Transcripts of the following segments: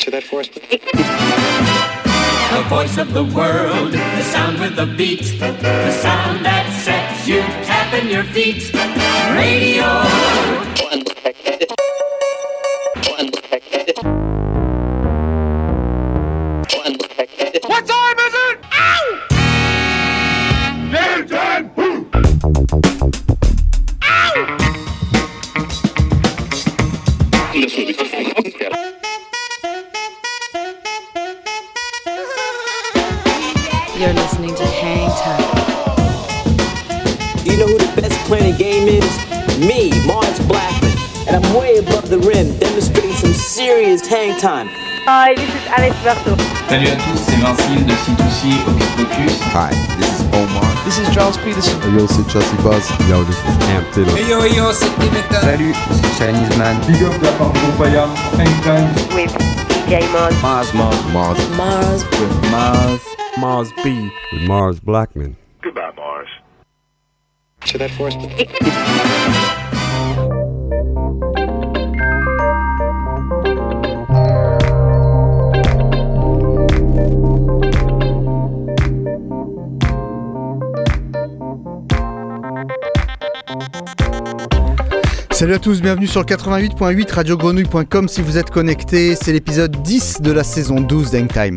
To that force. The voice of the world, the sound with the beat, the sound that sets you tapping your feet. Radio. What time is it? Ow! Damn time! Ow! You're listening to Hang Time. You know who the best playing game is? Me, Mars Blackman. And I'm way above the rim, demonstrating some serious hang time. Hi, this is Alex Berto. Salut à tous, c'est Vincile de C2C Hocus Pocus. Hi, this is Omar. This is Charles Peterson. Hey yo, c'est Chelsea Buzz. Yo, this is Cam Taylor. Hey yo, c'est Dimitra. Salut, c'est Chinese Man. Big up de la part de Groupaya. Hang Time. With DJ Mars. Mars. With Mars B. With Mars Blackman. Goodbye, Mars. To that force. Salut à tous, bienvenue sur le 88.8 radiogrenouille.com si vous êtes connectés, c'est l'épisode 10 de la saison 12 d'Hang Time.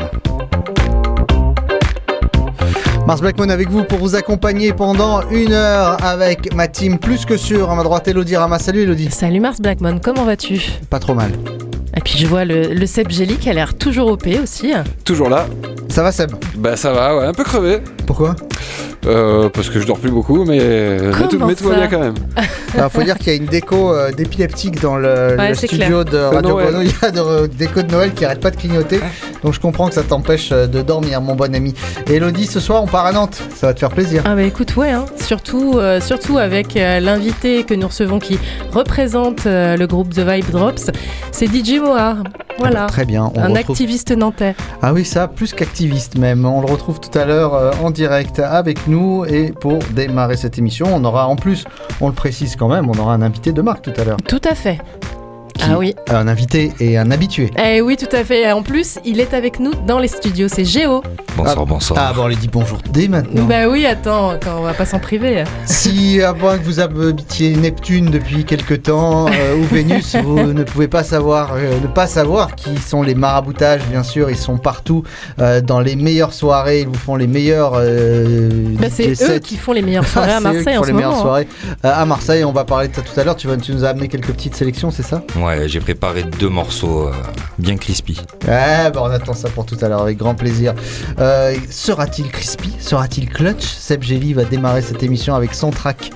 Mars Blackman avec vous pour vous accompagner pendant une heure avec ma team plus que sûre. À ma droite, Elodie Rama. Salut Elodie. Salut Mars Blackman, comment vas-tu ? Pas trop mal. Et puis je vois le Seb Gély qui a l'air toujours OP aussi. Toujours là. Ça va Seb ? Bah ça va, ouais, un peu crevé. Pourquoi ? Parce que je dors plus beaucoup, mais tout va bien quand même. Alors, faut dire qu'il y a une déco d'épileptique dans le studio de Radio Grenouille. Il y a de déco de Noël qui arrête pas de clignoter. Donc je comprends que ça t'empêche de dormir, mon bon ami. Et Elodie, ce soir, on part à Nantes. Ça va te faire plaisir. Ah bah écoute, ouais, hein. Surtout avec l'invité que nous recevons qui représente le groupe The Vibe Drops. C'est DJ Mohar. Voilà. Ah bah, très bien. Un activiste nantais. Ah oui, ça, plus qu'activiste même. On le retrouve tout à l'heure en direct avec nous. Et pour démarrer cette émission, on aura en plus, on le précise quand même, on aura un invité de marque tout à l'heure. Tout à fait. Ah oui. Un invité et un habitué. Eh oui, tout à fait. En plus, il est avec nous dans les studios. C'est Géo. Bonsoir. Ah bon, on lui dit bonjour dès maintenant. Bah oui, attends, on va pas s'en priver. Si, à moins que vous habitiez Neptune depuis quelque temps ou Vénus, vous ne pouvez pas ne pas savoir qui sont les maraboutages. Bien sûr, ils sont partout dans les meilleures soirées. Ils vous font les meilleurs. C'est eux qui font les meilleures soirées à Marseille en ce moment. Les meilleures soirées à Marseille. On va parler de ça tout à l'heure. Tu nous as amené quelques petites sélections, c'est ça ? Ouais, j'ai préparé 2 morceaux bien crispy. Ouais, bah on attend ça pour tout à l'heure avec grand plaisir. Sera-t-il crispy ? Sera-t-il clutch ? Seb Gély va démarrer cette émission avec son track.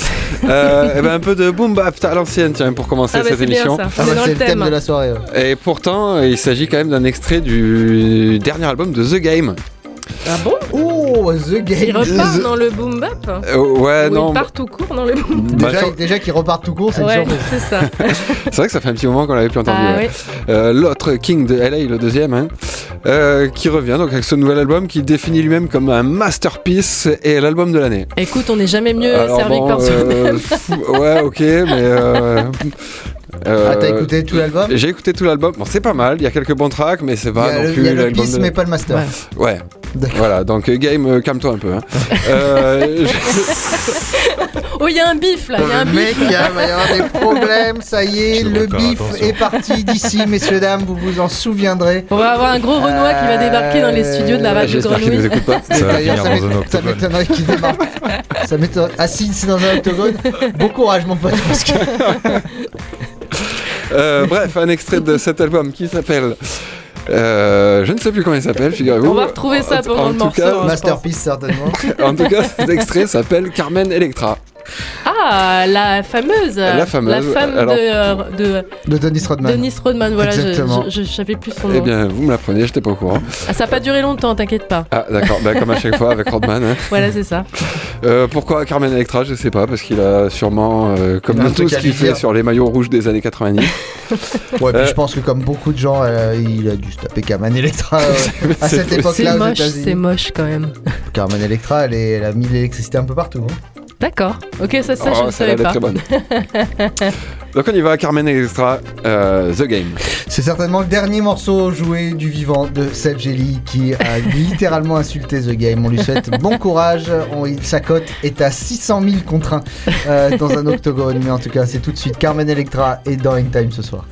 Un peu de boom bap à l'ancienne, tiens, pour commencer cette émission. C'est le thème de la soirée. Ouais. Et pourtant, il s'agit quand même d'un extrait du dernier album de The Game. Ah bon ? Oh, The Game. Il repart dans le boom bap ouais, non. Il part tout court dans le boom bap. Déjà qu'il repart tout court, c'est une surprise. C'est ça. C'est vrai que ça fait un petit moment qu'on l'avait plus entendu. L'autre King de LA, le deuxième, qui revient donc avec ce nouvel album qui définit lui-même comme un masterpiece et l'album de l'année. Écoute, on n'est jamais mieux servi que par soi-même. Ouais, ok, mais... t'as écouté tout l'album ? J'ai écouté tout l'album. Bon, c'est pas mal, il y a quelques bons tracks, mais c'est pas non plus l'album. Il y a le piste, mais pas le master. Ouais. Voilà, donc Game, calme-toi un peu. Hein. Oh, il y a un bif là, il y a un bif. Mec, il va y avoir des problèmes, ça y est, le bif est parti d'ici, messieurs, dames, vous vous en souviendrez. On va avoir un gros Renoir qui va débarquer dans les studios de la Radio Grenouille. Ça m'étonnerait qu'il débarque. Ça m'étonnerait. Assis dans un octogone, bon courage mon pote. Bref, un extrait de cet album qui s'appelle... je ne sais plus comment il s'appelle, figurez-vous. On va retrouver ça pendant le morceau. Masterpiece, certainement. En tout cas, cet extrait s'appelle Carmen Electra. Ah, la femme de Dennis Rodman. Dennis Rodman, voilà, je savais plus son nom. Eh bien, vous me l'apprenez, j'étais pas au courant. Ah, ça n'a pas duré longtemps, t'inquiète pas. Ah, d'accord, comme à chaque fois avec Rodman. Hein. Voilà, c'est ça. Pourquoi Carmen Electra, je sais pas, parce qu'il a sûrement, comme tout ce qu'il fait sur les maillots rouges des années 90. Ouais, puis je pense que comme beaucoup de gens, il a dû se taper Carmen Electra à cette époque-là aux États-Unis. C'est moche quand même. Carmen Electra, elle a mis l'électricité un peu partout. Hein. D'accord, ok, ça je ne savais pas. Très bonne. Donc on y va, Carmen Electra, The Game. C'est certainement le dernier morceau joué du vivant de Seb Gély qui a littéralement insulté The Game. On lui souhaite bon courage. Sa cote est à 600 000 contre 1 dans un octogone. Mais en tout cas, c'est tout de suite Carmen Electra et dans Hangtime ce soir.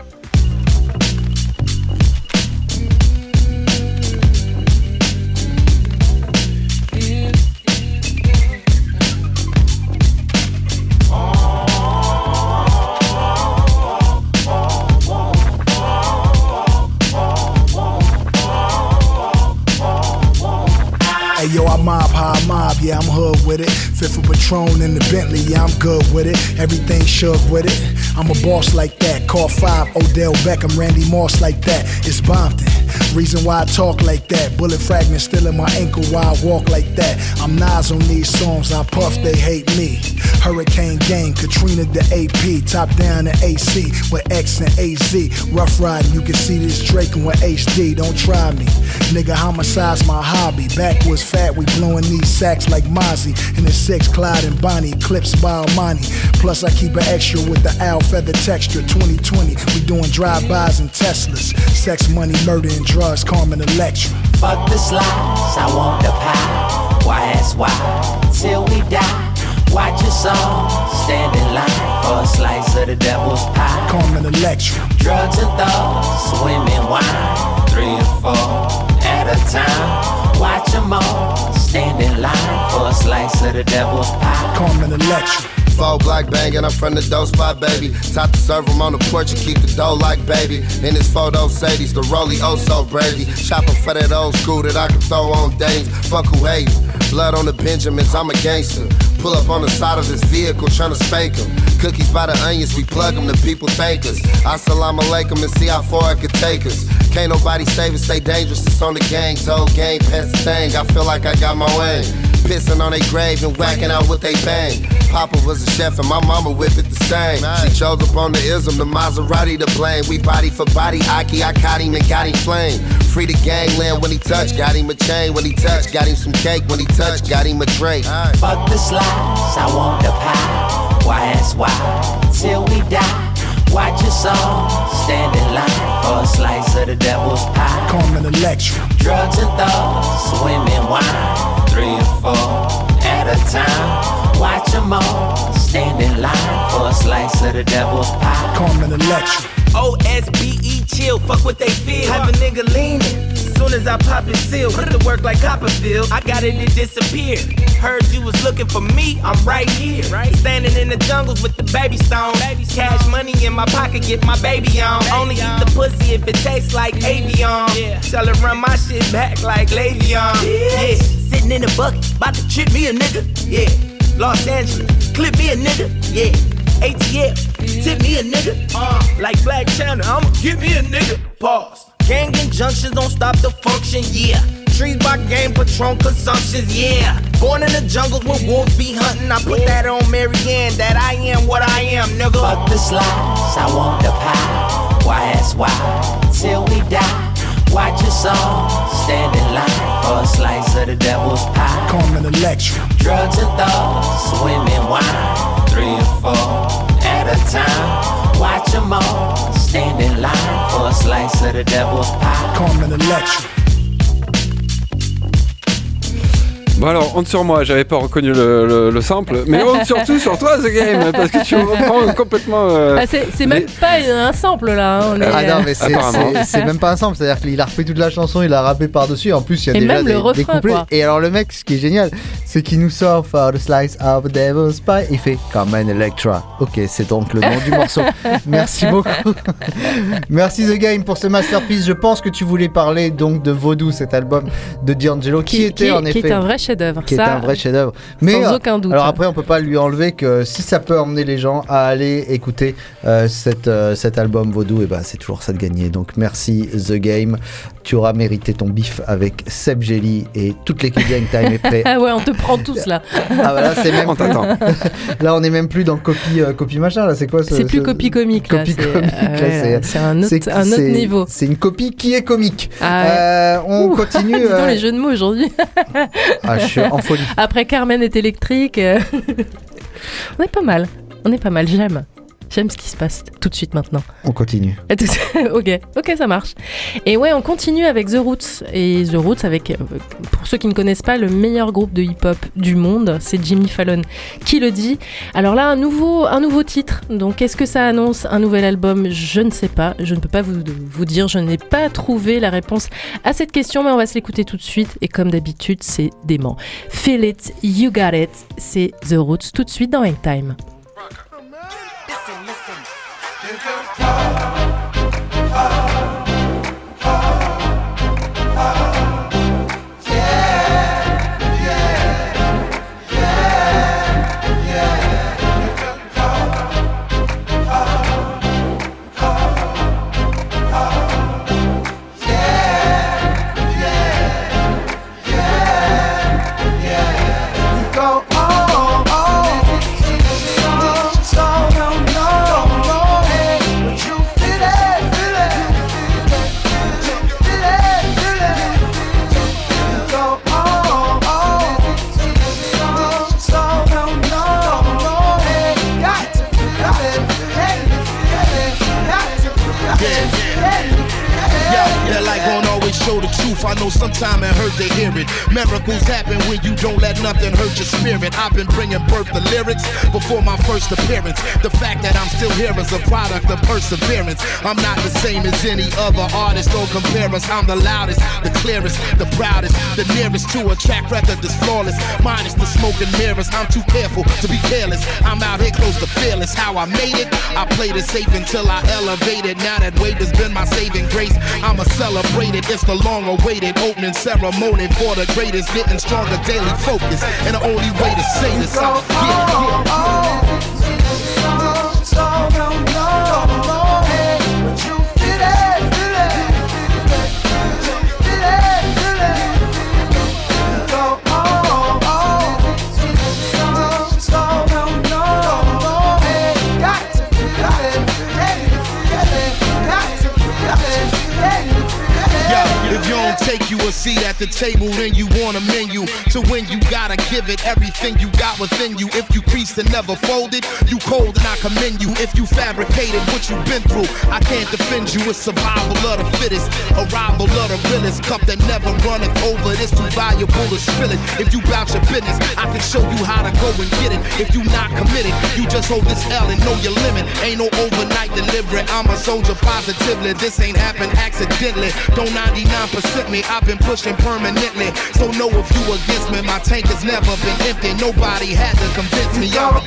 Yo, I mob, how I mob, yeah, I'm hood with it. Fit for Patron in the Bentley, yeah, I'm good with it. Everything shook with it. I'm a boss like that. Call 5, Odell Beckham, Randy Moss like that. It's Bompton. Reason why I talk like that. Bullet fragments still in my ankle while I walk like that. I'm Nas on these songs, I puff, they hate me. Hurricane Gang, Katrina the AP. Top down the AC with X and AZ. Rough riding, you can see this Drake with HD. Don't try me. Nigga, homicide's my hobby. Backwards fat, we blowing these sacks like Mozzie. In the 6, Clyde and Bonnie, clips by Armani. Plus I keep an extra with the owl feather texture. 2020, we doing drive-bys and Teslas. Sex, money, murder, and drugs, Carmen Electra. Fuck the slice, I want the pie. Why ask why? Till we die. Watch us all stand in line for a slice of the devil's pie. Carmen Electra. Drugs and thugs, women, wine. 3 or 4 at a time. Watch them all stand in line for a slice of the devil's pie. Carmen Electra. 4 black bangin', I'm from the dope spot, baby. Top to serve 'em on the porch and keep the dough like baby. In this photo, Sadie's the Rollie, oh so bravey. Shopping for that old school that I can throw on days. Fuck who hate. Blood on the Benjamins, I'm a gangster. Pull up on the side of this vehicle, tryna spank 'em. Cookies by the onions, we plug 'em, the people thank us. Assalamu alaikum and see how far it could take us. Can't nobody save us, stay dangerous, it's on the gang. Whole game, pass the thing, I feel like I got my way. Pissing on they grave and whacking out what they bang. Papa was a chef and my mama whipped it the same. She chose upon the ism, the Maserati to blame. We body for body, Aki, I caught him and got him flame. Free the gangland when he touched, got him a chain when he touched. Got him some cake when he touched, got him a drink. Fuck the slice, I want the pie. Why ask why? Till we die. Watch us all stand in line for a slice of the devil's pie. Carmen Electra. Drugs and thugs, women, wine. 3 or 4 at a time. Watch them all stand in line for a slice of the devil's pie. Carmen Electra. OSBE chill, fuck what they feel. Have a nigga leaning. Soon as I pop it seal, put it to work like Copperfield. I got it, it disappeared. Heard you was looking for me, I'm right here. Standing in the jungles with the baby stone. Cash money in my pocket, get my baby on. Only eat the pussy if it tastes like Avion. Tell her run my shit back like Le'Veon. Yeah, sitting in the bucket, bout to trip me a nigga. Yeah, Los Angeles, clip me a nigga. Yeah, ATL, tip me a nigga. Like Black China, I'ma give me a nigga. Pause. Gang injunctions don't stop the function, yeah. Trees by game, Patron consumptions, yeah. Born in the jungles where wolves be hunting. I put that on Marianne, that I am what I am, nigga. Fuck the slice, I want the pie. Why ask why? Till we die. Watch us all stand in line for a slice of the devil's pie. Carmen Electra. Drugs and thugs, women, wine. 3 or 4 at a time. Watch them all stand in line for a slice of the devil's pie. Carmen Electra. Bon alors, honte sur moi, j'avais pas reconnu le sample, mais honte surtout sur toi, The Game, parce que tu reprends complètement... c'est même pas un sample là. Hein, non, mais c'est même pas un sample, c'est-à-dire qu'il a repris toute la chanson, il a rappé par-dessus, en plus il y a et déjà même le refrain, des couplets. Quoi. Et alors le mec, ce qui est génial, c'est qu'il nous sort For the Slice of the Devil's Pie, il fait Carmen Electra. Ok, c'est donc le nom du morceau. Merci beaucoup. Merci The Game pour ce masterpiece. Je pense que tu voulais parler donc de Vaudou, cet album de D'Angelo, qui était en effet... Qui est un vrai chef-d'œuvre. Qui est un vrai chef-d'œuvre. Mais sans aucun doute. Alors après, on peut pas lui enlever que si ça peut emmener les gens à aller écouter cet album Vaudou, et ben c'est toujours ça de gagner. Donc merci The Game. Tu auras mérité ton bif avec Seb Gély et toute l'équipe Hangtime est prêt. Ah ouais, on te prend tous là. Ah bah là, c'est même on t'attend. Là, on est même plus dans copie machin. Là, c'est quoi c'est plus copie comique. Là, c'est un autre niveau. C'est une copie qui est comique. On continue. Dis donc les jeux de mots aujourd'hui. Je suis en folie. Après Carmen est électrique. On est pas mal, j'aime. J'aime ce qui se passe tout de suite maintenant. On continue. Ok, ça marche. Et ouais, on continue avec The Roots. Et The Roots, avec, pour ceux qui ne connaissent pas, le meilleur groupe de hip-hop du monde, c'est Jimmy Fallon qui le dit. Alors là, un nouveau titre. Donc, est-ce que ça annonce un nouvel album ? Je ne sais pas. Je ne peux pas vous dire. Je n'ai pas trouvé la réponse à cette question, mais on va se l'écouter tout de suite. Et comme d'habitude, c'est dément. Feel it, you got it. C'est The Roots tout de suite dans Hangtime. Show the truth, I know sometime it hurt to hear it. Miracles happen when you don't let nothing hurt your spirit. I've been bringing birth to lyrics before my first appearance. The fact that I'm still here is a product of perseverance. I'm not the same as any other artist, don't compare us. I'm the loudest, the clearest, the proudest, the nearest to a track record that's flawless. Minus the smoke and mirrors, I'm too careful to be careless. I'm out here close to fearless. How I made it, I played it safe until I elevated. Now that weight has been my saving grace, I'ma celebrate it. It's the long-awaited opening ceremony for the greatest, getting stronger daily focus. And the only way to say this, I'm take you a seat at the table, then you want a menu. To win, you gotta give it everything you got within you. If you creased and never folded, you cold and I commend you. If you fabricated what you've been through, I can't defend you. It's survival of the fittest, arrival of the realest. Cup that never runneth over, it's too valuable to spill it. If you bout your business, I can show you how to go and get it. If you not committed, you just hold this L and know your limit. Ain't no overnight delivery, I'm a soldier positively. This ain't happened accidentally. Don't 99% me, I've been pushing permanently. So know if you against me, my tank has never been empty. Nobody had to convince me I'm a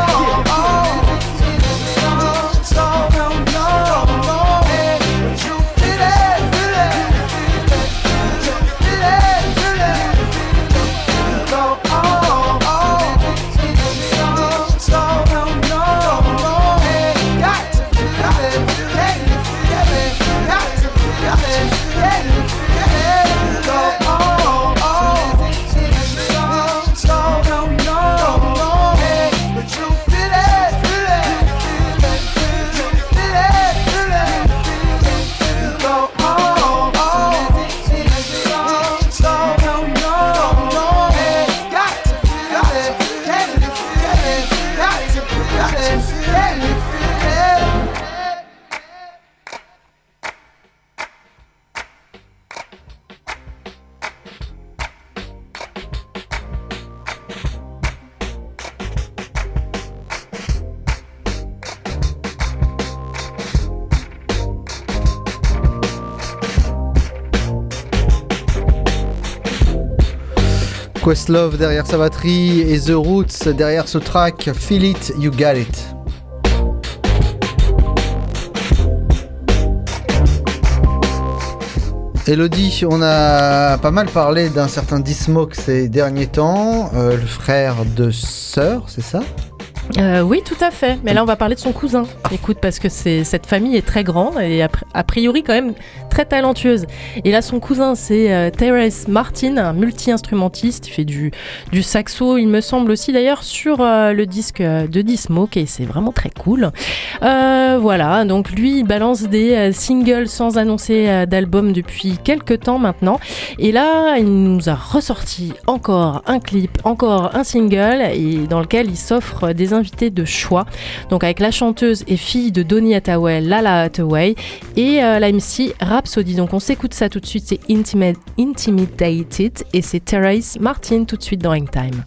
Questlove derrière sa batterie et The Roots derrière ce track Feel It, You Got It. Elodie, on a pas mal parlé d'un certain D-Smoke ces derniers temps, le frère de Sœur, c'est ça ? Oui, tout à fait. Mais là, on va parler de son cousin. Écoute, parce que cette famille est très grande et a priori quand même très talentueuse. Et là, son cousin, c'est Terrence Martin, un multi-instrumentiste. Il fait du saxo, il me semble aussi d'ailleurs, sur le disque de D-Smoke, et c'est vraiment très cool. Voilà, donc lui, il balance des singles sans annoncer d'album depuis quelques temps maintenant. Et là, il nous a ressorti encore un clip, encore un single, et dans lequel il s'offre des invités de choix. Donc avec la chanteuse et fille de Donny Hathaway, Lala Hathaway, et la MC Rhapsody. Donc on s'écoute ça tout de suite, c'est Intimidated et c'est Terrace Martin tout de suite dans Hangtime.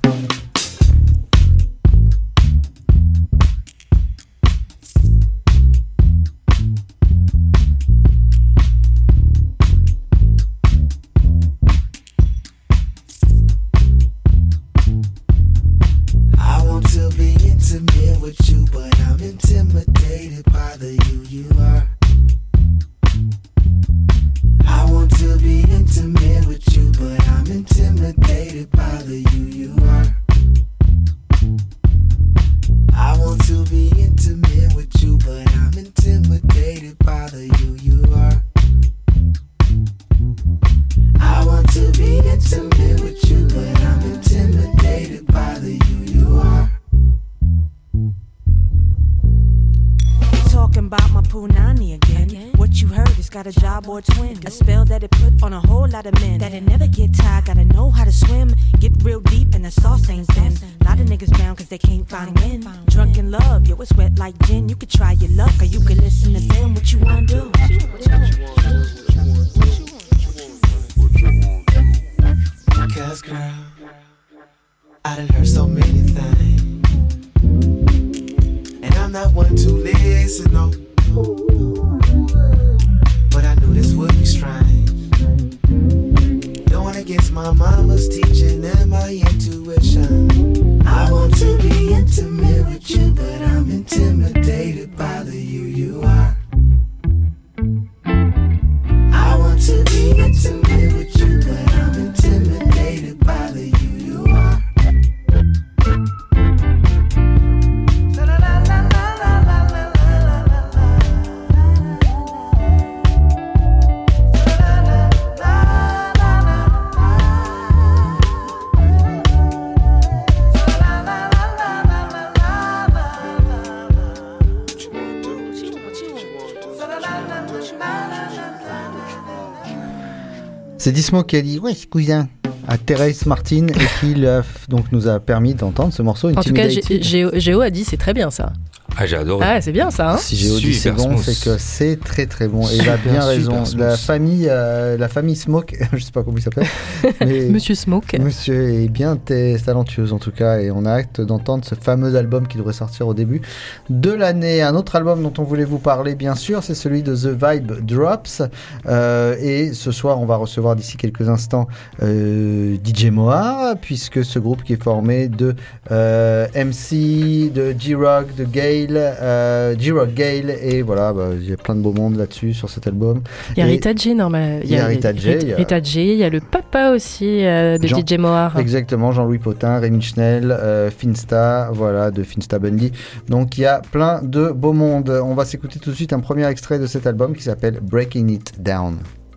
Intimidated by the you are. I want to be intimate with you, but I'm intimidated by the you are. I want to be intimate with you, but I'm intimidated by the you are. I want to be intimate with you, but I'm intimidated by the you are. Talking about my punani again. What you heard is got a job or a twin. A spell that it put on a whole lot of men. That it never get tired, gotta know how to swim. Get real deep and the sauce ain't thin. A lot of niggas drown cause they can't find wind. Drunk in love, yo, it's wet like gin. You could try your luck or you could listen to them. What you wanna do? Cause girl, I done heard so many things, and I'm not one to listen, no. But I knew this would be strange, going against my mama's teaching and my intuition. I want to be intimate with you, but I'm intimidated by the you are. I want to be intimate with you, but I'm intimidated by the you are. C'est Dismo qui a dit ouais cousin à Terrace Martin et qui donc nous a permis d'entendre ce morceau Intimidated. En tout cas, Géo a dit c'est très bien ça. Ah, j'ai adoré. Ah, c'est bien ça. Hein, si Géo dit c'est bon, c'est que c'est très très bon. Et il a bien raison. La famille Smoke, je sais pas comment il s'appelle. Mais Monsieur Smoke. Monsieur est bien talentueuse en tout cas. Et on a hâte d'entendre ce fameux album qui devrait sortir au début de l'année. Un autre album dont on voulait vous parler, bien sûr, c'est celui de The Vibe Drops. Et ce soir, on va recevoir d'ici quelques instants DJ Moar, puisque ce groupe qui est formé de MC, de G-Rock, de Gale, G-Rock Gale, et voilà, il y a plein de beau monde là-dessus sur cet album. Il y a Rita J, normal. Il y a Rita J, il y a le papa aussi de DJ Moar. Exactement, Jean-Louis Potin, Rémi Schnell, Finsta, voilà, de Finsta Bundy. Donc il y a plein de beau monde. On va s'écouter tout de suite un premier extrait de cet album qui s'appelle Breaking It Down.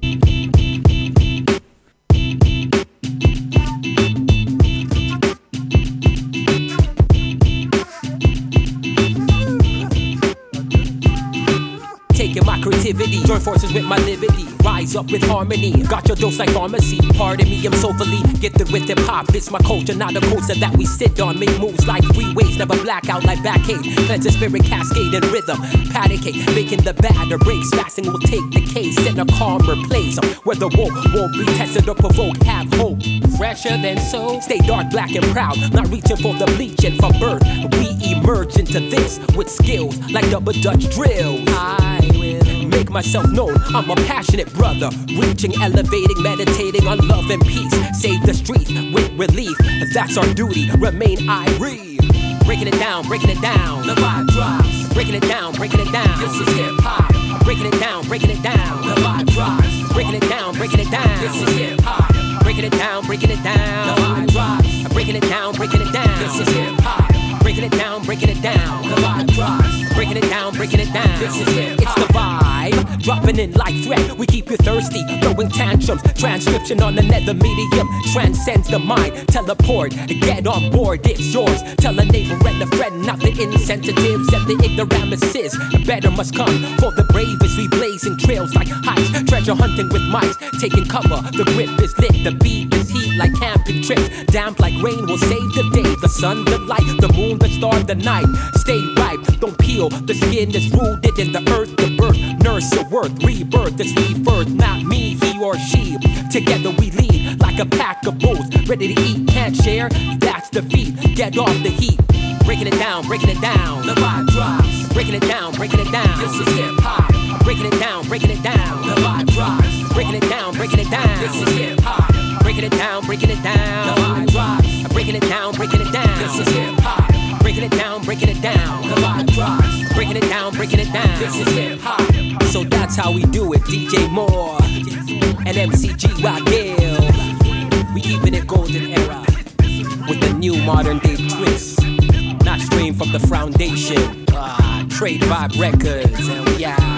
Taking my creativity, join forces with my liberty. Rise up with harmony, got your dose like pharmacy. Pardon me, I'm soulfully gifted with hip hop. It's my culture, not a coaster that we sit on. Make moves like freeways, never black out like Batcave. Cleanse the spirit, cascade and rhythm. Patty cake, making the batter breaks. Fasting will take the case in a calmer place where the woke won't be tested or provoked. Have hope, fresher than so. Stay dark, black and proud, not reaching for the bleaching from birth. We emerge into this with skills like double Dutch drills. I will make myself known, I'm a passionate brother, reaching, elevating, meditating on love and peace. Save the streets with relief, that's our duty, remain irene. Breaking it down, the vibe drops. Breaking it down, this is hip hop. Breaking it down, the vibe drops. Breaking it down, this is hip hop. Breaking it down, the vibe drops. Breaking it down, this is hip hop. Breaking it down, the vibe drops. Breaking it down, this is hip hop. It's the vibe. dropping in like threat. We keep you thirsty, throwing tantrums. Transcription on another medium transcends the mind. Teleport, get on board, it's yours. Tell a neighbor and a friend, not the insensitives and the ignoramuses. Better must come for the bravest. We blazing trails like heights, treasure hunting with mice. Taking cover, the grip is lit, the beat is heat like camping trips. Damp like rain will save the day. The sun, the light, the moon, the star, the night. Stay ripe, don't peel. The skin is rooted in the earth, the birth. Nurse your worth, rebirth is rebirth. Not me, he or she. Together we lead like a pack of bulls. Ready to eat, can't share, that's defeat. Get off the heat. Breaking it down, breaking it down. The vibe drops. Breaking it down, breaking it down. This is hip hop. Breaking it down, breaking it down. The vibe drops. Breaking it down, breaking it down. This is hip hop. Breaking it down, breaking it down. The vibe drops. Breaking it down, breaking it down. This is hip hop. Breaking it down, breaking it down. The vibe drops. Breaking it down, breaking it down. This is hip hop. So that's how we do it. DJ Moore and MCG Waddell. We keeping it golden era with the new modern day twist. Not straying from the foundation. Trade Vibe Records, and we out.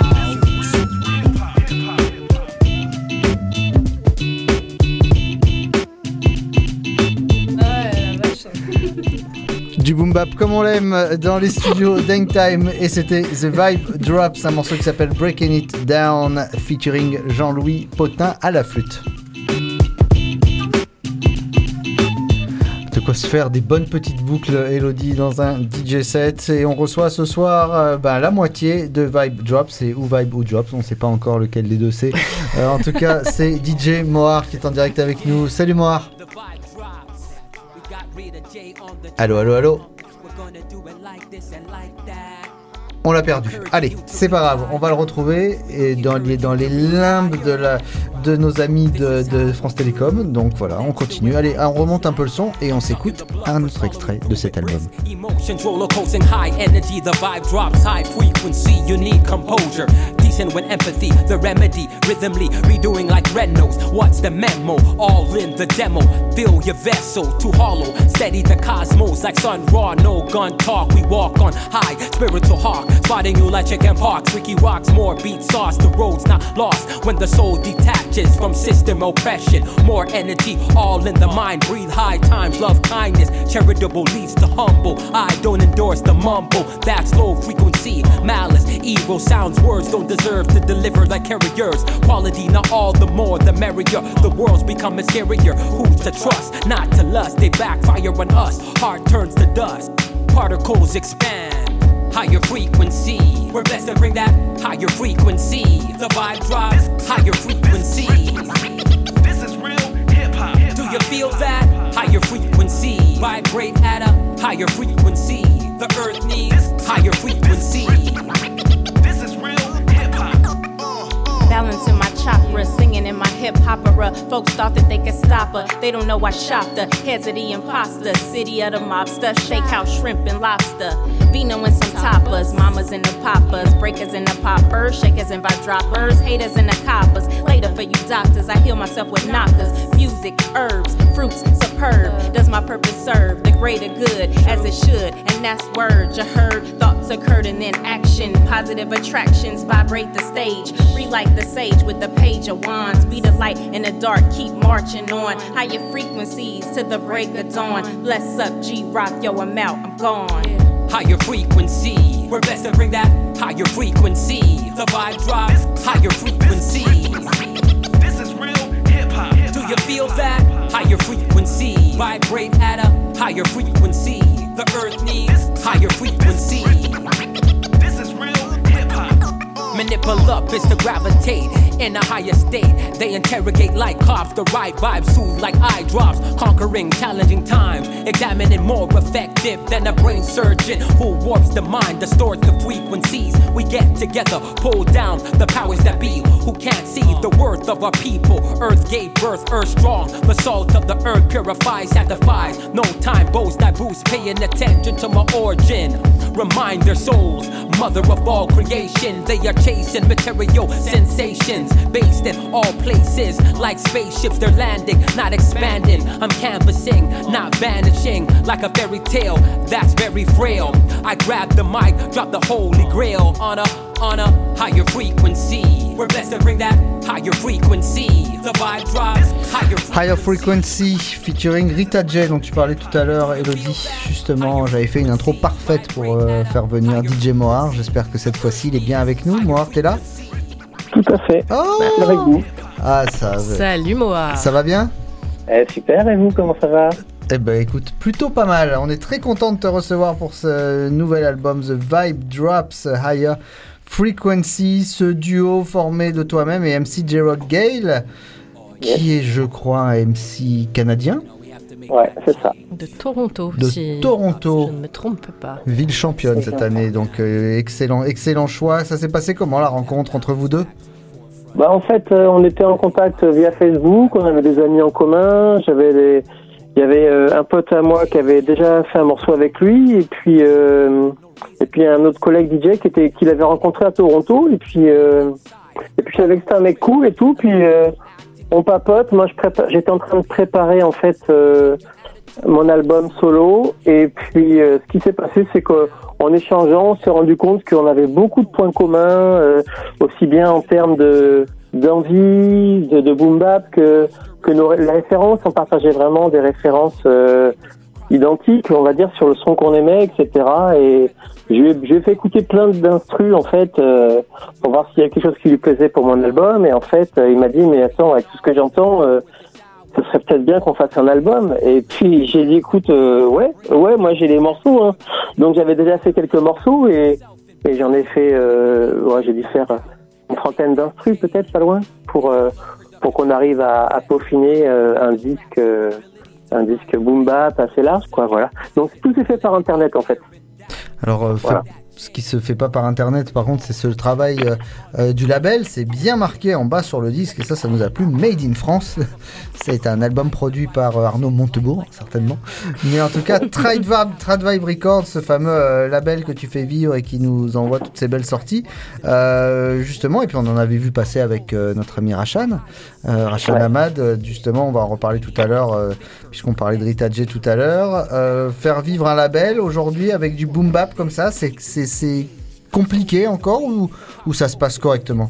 Du boom bap comme on l'aime dans les studios Dangtime, et c'était The Vibe Drops, un morceau qui s'appelle Breaking It Down featuring Jean-Louis Potin à la flûte. De quoi se faire des bonnes petites boucles, Elodie, dans un DJ set. Et on reçoit ce soir la moitié de Vibe Drops, c'est ou Vibe ou Drops, on ne sait pas encore lequel des deux c'est. En tout cas, c'est DJ Mohar qui est en direct avec nous. Salut Mohar. Allô, allô, allô. On l'a perdu. Allez, c'est pas grave, on va le retrouver et dans les limbes de nos amis de France Télécom. Donc voilà, on continue. Allez, on remonte un peu le son et on s'écoute un autre extrait de cet album. Emotions roller coasting high energy, the vibe drops high frequency. You need composure, decent when empathy, the remedy. Rhythmly redoing like red notes. What's the memo? All in the demo. Fill your vessel too hollow. Steady the cosmos like sun raw. No gun talk. We walk on high, spiritual hawk. Spotting you like chicken pox. Ricky rocks more beat sauce. The road's not lost when the soul detaches from system oppression. More energy, all in the mind. Breathe high times, love kindness. Charitable leads to humble. I don't endorse the mumble. That's low frequency, malice, evil sounds. Words don't deserve to deliver like carriers. Quality, not all the more the merrier. The world's becoming scarier. Who's to trust, not to lust? They backfire on us. Heart turns to dust. Particles expand. Higher frequency. We're blessed to bring that higher frequency. The vibe drops. Higher frequency. This is real hip-hop. Do you feel that? Higher frequency. Vibrate at a higher frequency. The earth needs higher frequency. This is real hip-hop. Balancing my chakras, singing in my hip-opera. Folks thought that they could stop her. They don't know I shop the heads of the imposter. City of the mobster, steakhouse, shrimp and lobster. Vino and some toppers, mamas and the poppers, breakers and the poppers, shakers and vibe droppers, haters and the coppers. Later for you doctors, I heal myself with knockers. Music, herbs, fruits, superb. Does my purpose serve the greater good as it should? And that's words you heard, thoughts occurred and then action. Positive attractions vibrate the stage. Relight the sage with the page of wands. Be the light in the dark, keep marching on. Higher frequencies to the break of dawn. Bless up, G-Rock, yo, I'm out, I'm gone. Higher frequency. We're blessed to bring that higher frequency. The vibe drops. Higher frequency. This is real hip-hop. Do you feel that? Higher frequency. Vibrate at a higher frequency. The earth needs higher frequency. This is real hip-hop. Manipulate up is to gravitate in a higher state. They interrogate like cops. The right vibe soothe like eye drops. Conquering challenging times. Examining more effective than a brain surgeon who warps the mind, distorts the frequencies. We get together, pull down the powers that be who can't see the worth of our people. Earth gave birth, earth strong. The salt of the earth purifies, sanctifies. No time boast, I boost, paying attention to my origin. Remind their souls, mother of all creation. They are chasing material sensations, based in all places. Like spaceships, they're landing, not expanding. I'm canvassing, not vanishing. Like a fairy tale, that's very frail. I grab the mic, drop the holy grail on a on a higher frequency. We're blessed to bring that higher frequency. The vibe drops, Higher Frequency featuring Rita J dont tu parlais tout à l'heure, Elodie. Justement, j'avais fait une intro parfaite pour faire venir DJ Mohar. J'espère que cette fois-ci il est bien avec nous. Mohar, t'es là? Tout à fait. Oh, avec vous. Ah, ça. Salut Mohar. Ça va bien? Super, et vous, comment ça va? Eh ben écoute, plutôt pas mal. On est très content de te recevoir pour ce nouvel album The Vibe Drops Higher Frequency, ce duo formé de toi-même et MC Gerald Gale, qui est, je crois, un MC canadien. Ouais, c'est ça. De Toronto, si Toronto. Je ne me trompe pas. Ville championne cette année, donc excellent choix. Ça s'est passé comment la rencontre entre vous deux? Bah en fait, on était en contact via Facebook, on avait des amis en commun, il y avait un pote à moi qui avait déjà fait un morceau avec lui, et puis un autre collègue DJ qui l'avait rencontré à Toronto, et puis je savais que c'était un mec cool et tout, puis on papote. Moi j'étais en train de préparer en fait mon album solo, et puis ce qui s'est passé, c'est qu'en échangeant, on s'est rendu compte qu'on avait beaucoup de points communs, aussi bien en termes d'envie, de boom bap que les références. On partageait vraiment des références identiques, on va dire, sur le son qu'on aimait, etc. Et je lui ai fait écouter plein d'instrus, en fait, pour voir s'il y a quelque chose qui lui plaisait pour mon album. Et en fait, il m'a dit, mais attends, avec tout ce que j'entends, ce serait peut-être bien qu'on fasse un album. Et puis j'ai dit, écoute, ouais, moi j'ai les morceaux, hein. Donc j'avais déjà fait quelques morceaux, et j'en ai fait, j'ai dû faire une trentaine d'instrus, peut-être, pas loin, pour qu'on arrive à peaufiner un disque boom bap assez large, quoi, voilà. Donc tout s'est fait par internet, en fait. Alors, voilà. Ce qui se fait pas par internet, par contre, c'est ce travail du label. C'est bien marqué en bas sur le disque, et ça nous a plu. Made in France. C'est un album produit par Arnaud Montebourg, certainement. Mais en tout cas, Trad Vibe Records, ce fameux label que tu fais vivre et qui nous envoie toutes ces belles sorties. Justement, et puis on en avait vu passer avec notre ami Rachan Ahmad. Justement, on va en reparler tout à l'heure, puisqu'on parlait de Rita J tout à l'heure. Faire vivre un label aujourd'hui avec du boom bap comme ça, c'est compliqué encore, ou ça se passe correctement?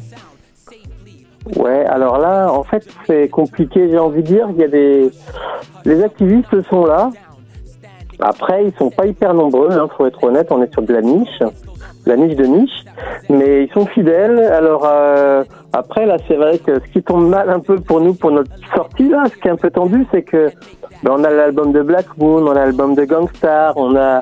Ouais, alors là, en fait, c'est compliqué, j'ai envie de dire. Il y a les activistes sont là. Après, ils sont pas hyper nombreux, hein, faut être honnête, on est sur de la niche de niche, mais ils sont fidèles. Alors après, là, c'est vrai que ce qui tombe mal un peu pour nous, pour notre sortie, là, ce qui est un peu tendu, c'est que on a l'album de Black Moon, on a l'album de Gangstar, on a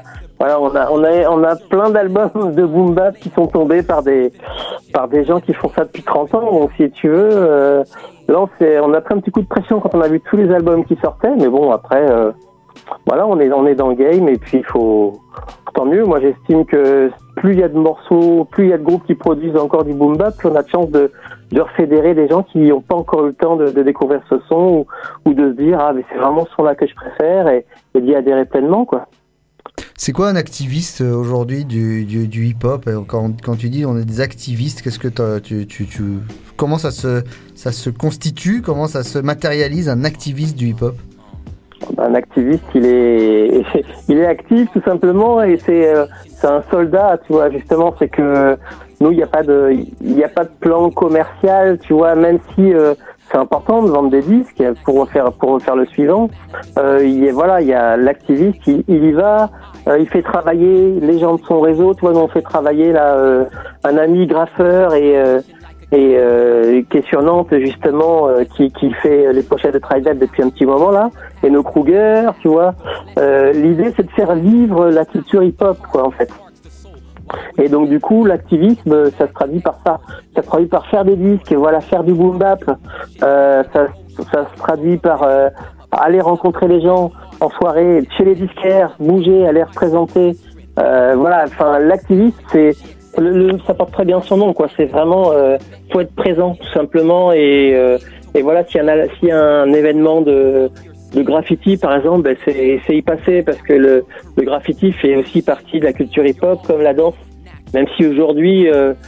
plein d'albums de boom bap qui sont tombés par des gens qui font ça depuis 30 ans. Donc si tu veux, là on a pris un petit coup de pression quand on a vu tous les albums qui sortaient, mais bon après voilà, on est dans le game, et puis il faut, tant mieux. Moi j'estime que plus il y a de morceaux, plus il y a de groupes qui produisent encore du boom bap, plus on a de chance de refédérer des gens qui n'ont pas encore eu le temps de découvrir ce son, ou de se dire ah mais c'est vraiment ce son là que je préfère, et d'y adhérer pleinement, quoi. C'est quoi un activiste aujourd'hui du hip-hop? Quand tu dis on est des activistes, qu'est-ce que comment ça se constitue? Comment ça se matérialise, un activiste du hip-hop? Un activiste, il est actif tout simplement, et c'est un soldat, tu vois. Justement, c'est que nous, il n'y a pas de plan commercial, tu vois, même si c'est important de vendre des disques pour faire le suivant. Il y a l'activiste, il y va, il fait travailler les gens de son réseau. Tu vois, nous on fait travailler là un ami graffeur et qui est sur Nantes justement, qui fait les pochettes de Tribe depuis un petit moment là, et nos Kruger, tu vois. L'idée c'est de faire vivre la culture hip-hop, quoi, en fait. Et donc du coup l'activisme, ça se traduit par ça. Ça se traduit par faire des disques, voilà, faire du boom bap. Ça se traduit par aller rencontrer les gens en soirée, chez les disquaires, bouger, aller représenter. Voilà, enfin l'activisme, ça porte très bien son nom, quoi. C'est vraiment faut être présent tout simplement, et voilà, s'il y a un événement de graffiti par exemple, ben c'est y passer, parce que le graffiti fait aussi partie de la culture hip-hop comme la danse, même si aujourd'hui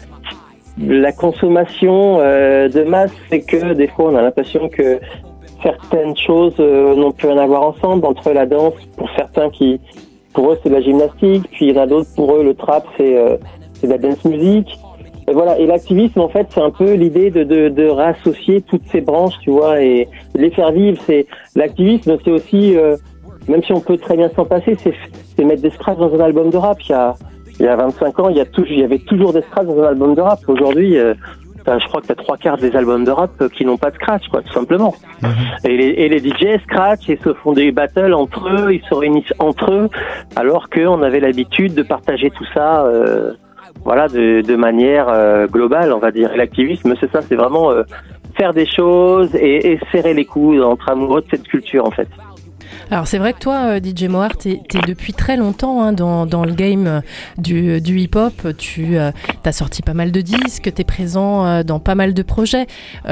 la consommation de masse fait que des fois on a l'impression que certaines choses n'ont plus rien à voir ensemble, entre la danse, pour certains qui, pour eux c'est de la gymnastique, puis il y en a d'autres, pour eux le trap c'est de la dance music. Et voilà, et l'activisme, en fait, c'est un peu l'idée de rassocier toutes ces branches, tu vois, et de les faire vivre. L'activisme, c'est aussi, même si on peut très bien s'en passer, c'est mettre des scratchs dans un album de rap. Il y a 25 ans, il y avait toujours des scratchs dans un album de rap. Aujourd'hui, je crois que t'as 3/4 des albums de rap qui n'ont pas de scratch, quoi, tout simplement. Et les DJ scratch et se font des battles entre eux, ils se réunissent entre eux, alors qu'on avait l'habitude de partager tout ça, voilà, de manière globale, on va dire. Et l'activisme, c'est ça, c'est vraiment faire des choses et serrer les coudes entre amoureux de cette culture, en fait. Alors c'est vrai que toi, DJ Moar, t'es depuis très longtemps dans le game du hip-hop. Tu as sorti pas mal de disques, t'es présent dans pas mal de projets.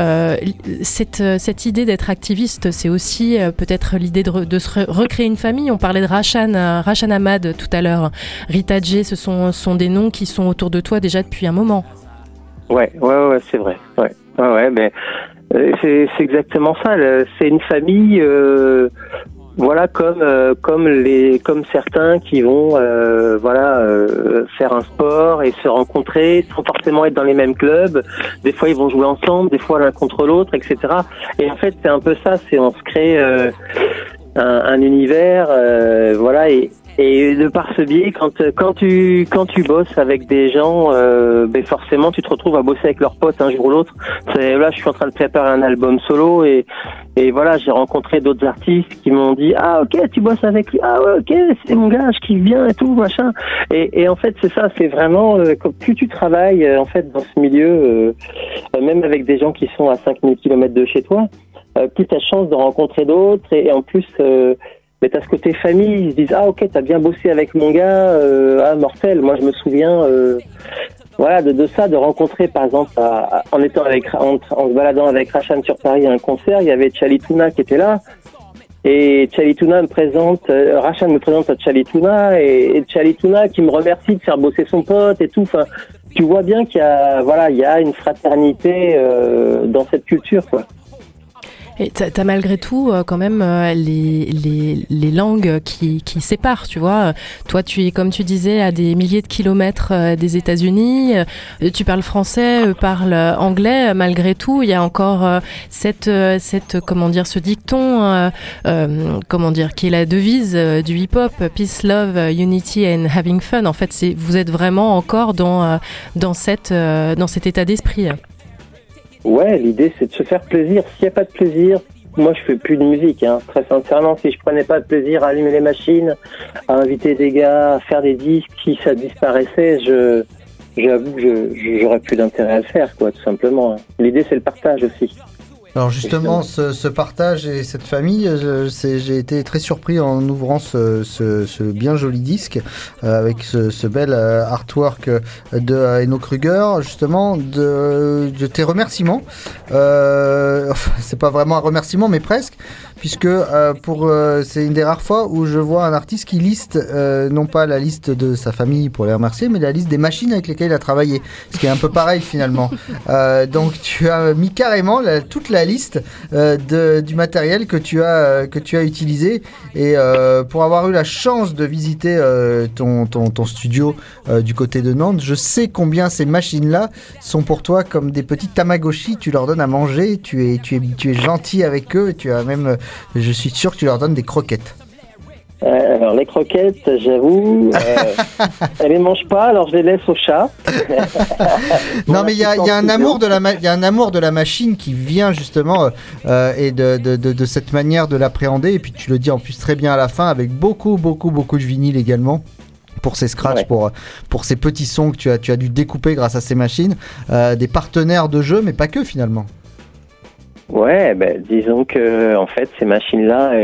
Cette idée d'être activiste, c'est aussi peut-être l'idée de se recréer une famille. On parlait de Rashan Ahmad tout à l'heure. Rita J, ce sont des noms qui sont autour de toi déjà depuis un moment. Ouais, c'est vrai. Ouais, mais c'est exactement ça. C'est une famille. Voilà, comme certains qui vont faire un sport et se rencontrer sans forcément être dans les mêmes clubs. Des fois ils vont jouer ensemble, des fois l'un contre l'autre, etc. Et en fait c'est un peu ça, on se crée un univers, voilà, et de par ce biais, quand tu bosses avec des gens, ben forcément tu te retrouves à bosser avec leurs potes un jour ou l'autre. Là, je suis en train de préparer un album solo et voilà, j'ai rencontré d'autres artistes qui m'ont dit ah ok, tu bosses avec lui, ah ouais, ok, c'est mon gars, je kiffe bien et tout machin. Et en fait c'est ça, c'est vraiment plus tu travailles en fait dans ce milieu, même avec des gens qui sont à 5000 km de chez toi, plus tu as chance de rencontrer d'autres et en plus mais t'as ce côté famille, ils se disent ah ok, t'as bien bossé avec mon gars, ah mortel. Moi je me souviens voilà de ça, de rencontrer par exemple en se baladant avec Rashan sur Paris à un concert, il y avait Chalituna qui était là et Chalituna Rashan me présente à Chalituna et Chalituna qui me remercie de faire bosser son pote et tout. Enfin, tu vois bien qu'il y a une fraternité dans cette culture, quoi. Et t'as malgré tout quand même les langues qui séparent, tu vois. Toi, tu es, comme tu disais, à des milliers de kilomètres des États-Unis. Tu parles français, parles anglais. Malgré tout, il y a encore cette comment dire, ce dicton, qui est la devise du hip-hop: peace, love, unity and having fun. En fait, vous êtes vraiment encore dans cet état d'esprit. Ouais, l'idée c'est de se faire plaisir. S'il n'y a pas de plaisir, moi je fais plus de musique, hein. Très sincèrement, si je prenais pas de plaisir à allumer les machines, à inviter des gars, à faire des disques, si ça disparaissait, j'avoue que j'aurais plus d'intérêt à le faire, quoi, tout simplement. L'idée c'est le partage aussi. Alors justement, ce partage et cette famille, j'ai été très surpris en ouvrant ce bien joli disque avec ce bel artwork de Eno Kruger, justement, de tes remerciements. C'est pas vraiment un remerciement, mais presque, puisque c'est une des rares fois où je vois un artiste qui liste non pas la liste de sa famille pour les remercier, mais la liste des machines avec lesquelles il a travaillé, ce qui est un peu pareil finalement. Donc tu as mis carrément toute la liste du matériel que tu as utilisé, et pour avoir eu la chance de visiter ton studio du côté de Nantes, je sais combien ces machines-là sont pour toi comme des petits tamagotchi. Tu leur donnes à manger, tu es gentil avec eux, et tu as même, je suis sûr que tu leur donnes des croquettes. Alors les croquettes, j'avoue, elles les mangent pas, alors je les laisse au chat. Non, mais il y a un amour de la machine qui vient justement et de cette manière de l'appréhender. Et puis tu le dis en plus très bien à la fin, avec beaucoup de vinyle également. Pour ces scratchs, ouais. pour ces petits sons que tu as dû découper grâce à ces machines, des partenaires de jeu, mais pas que finalement. Ouais, disons que en fait ces machines-là,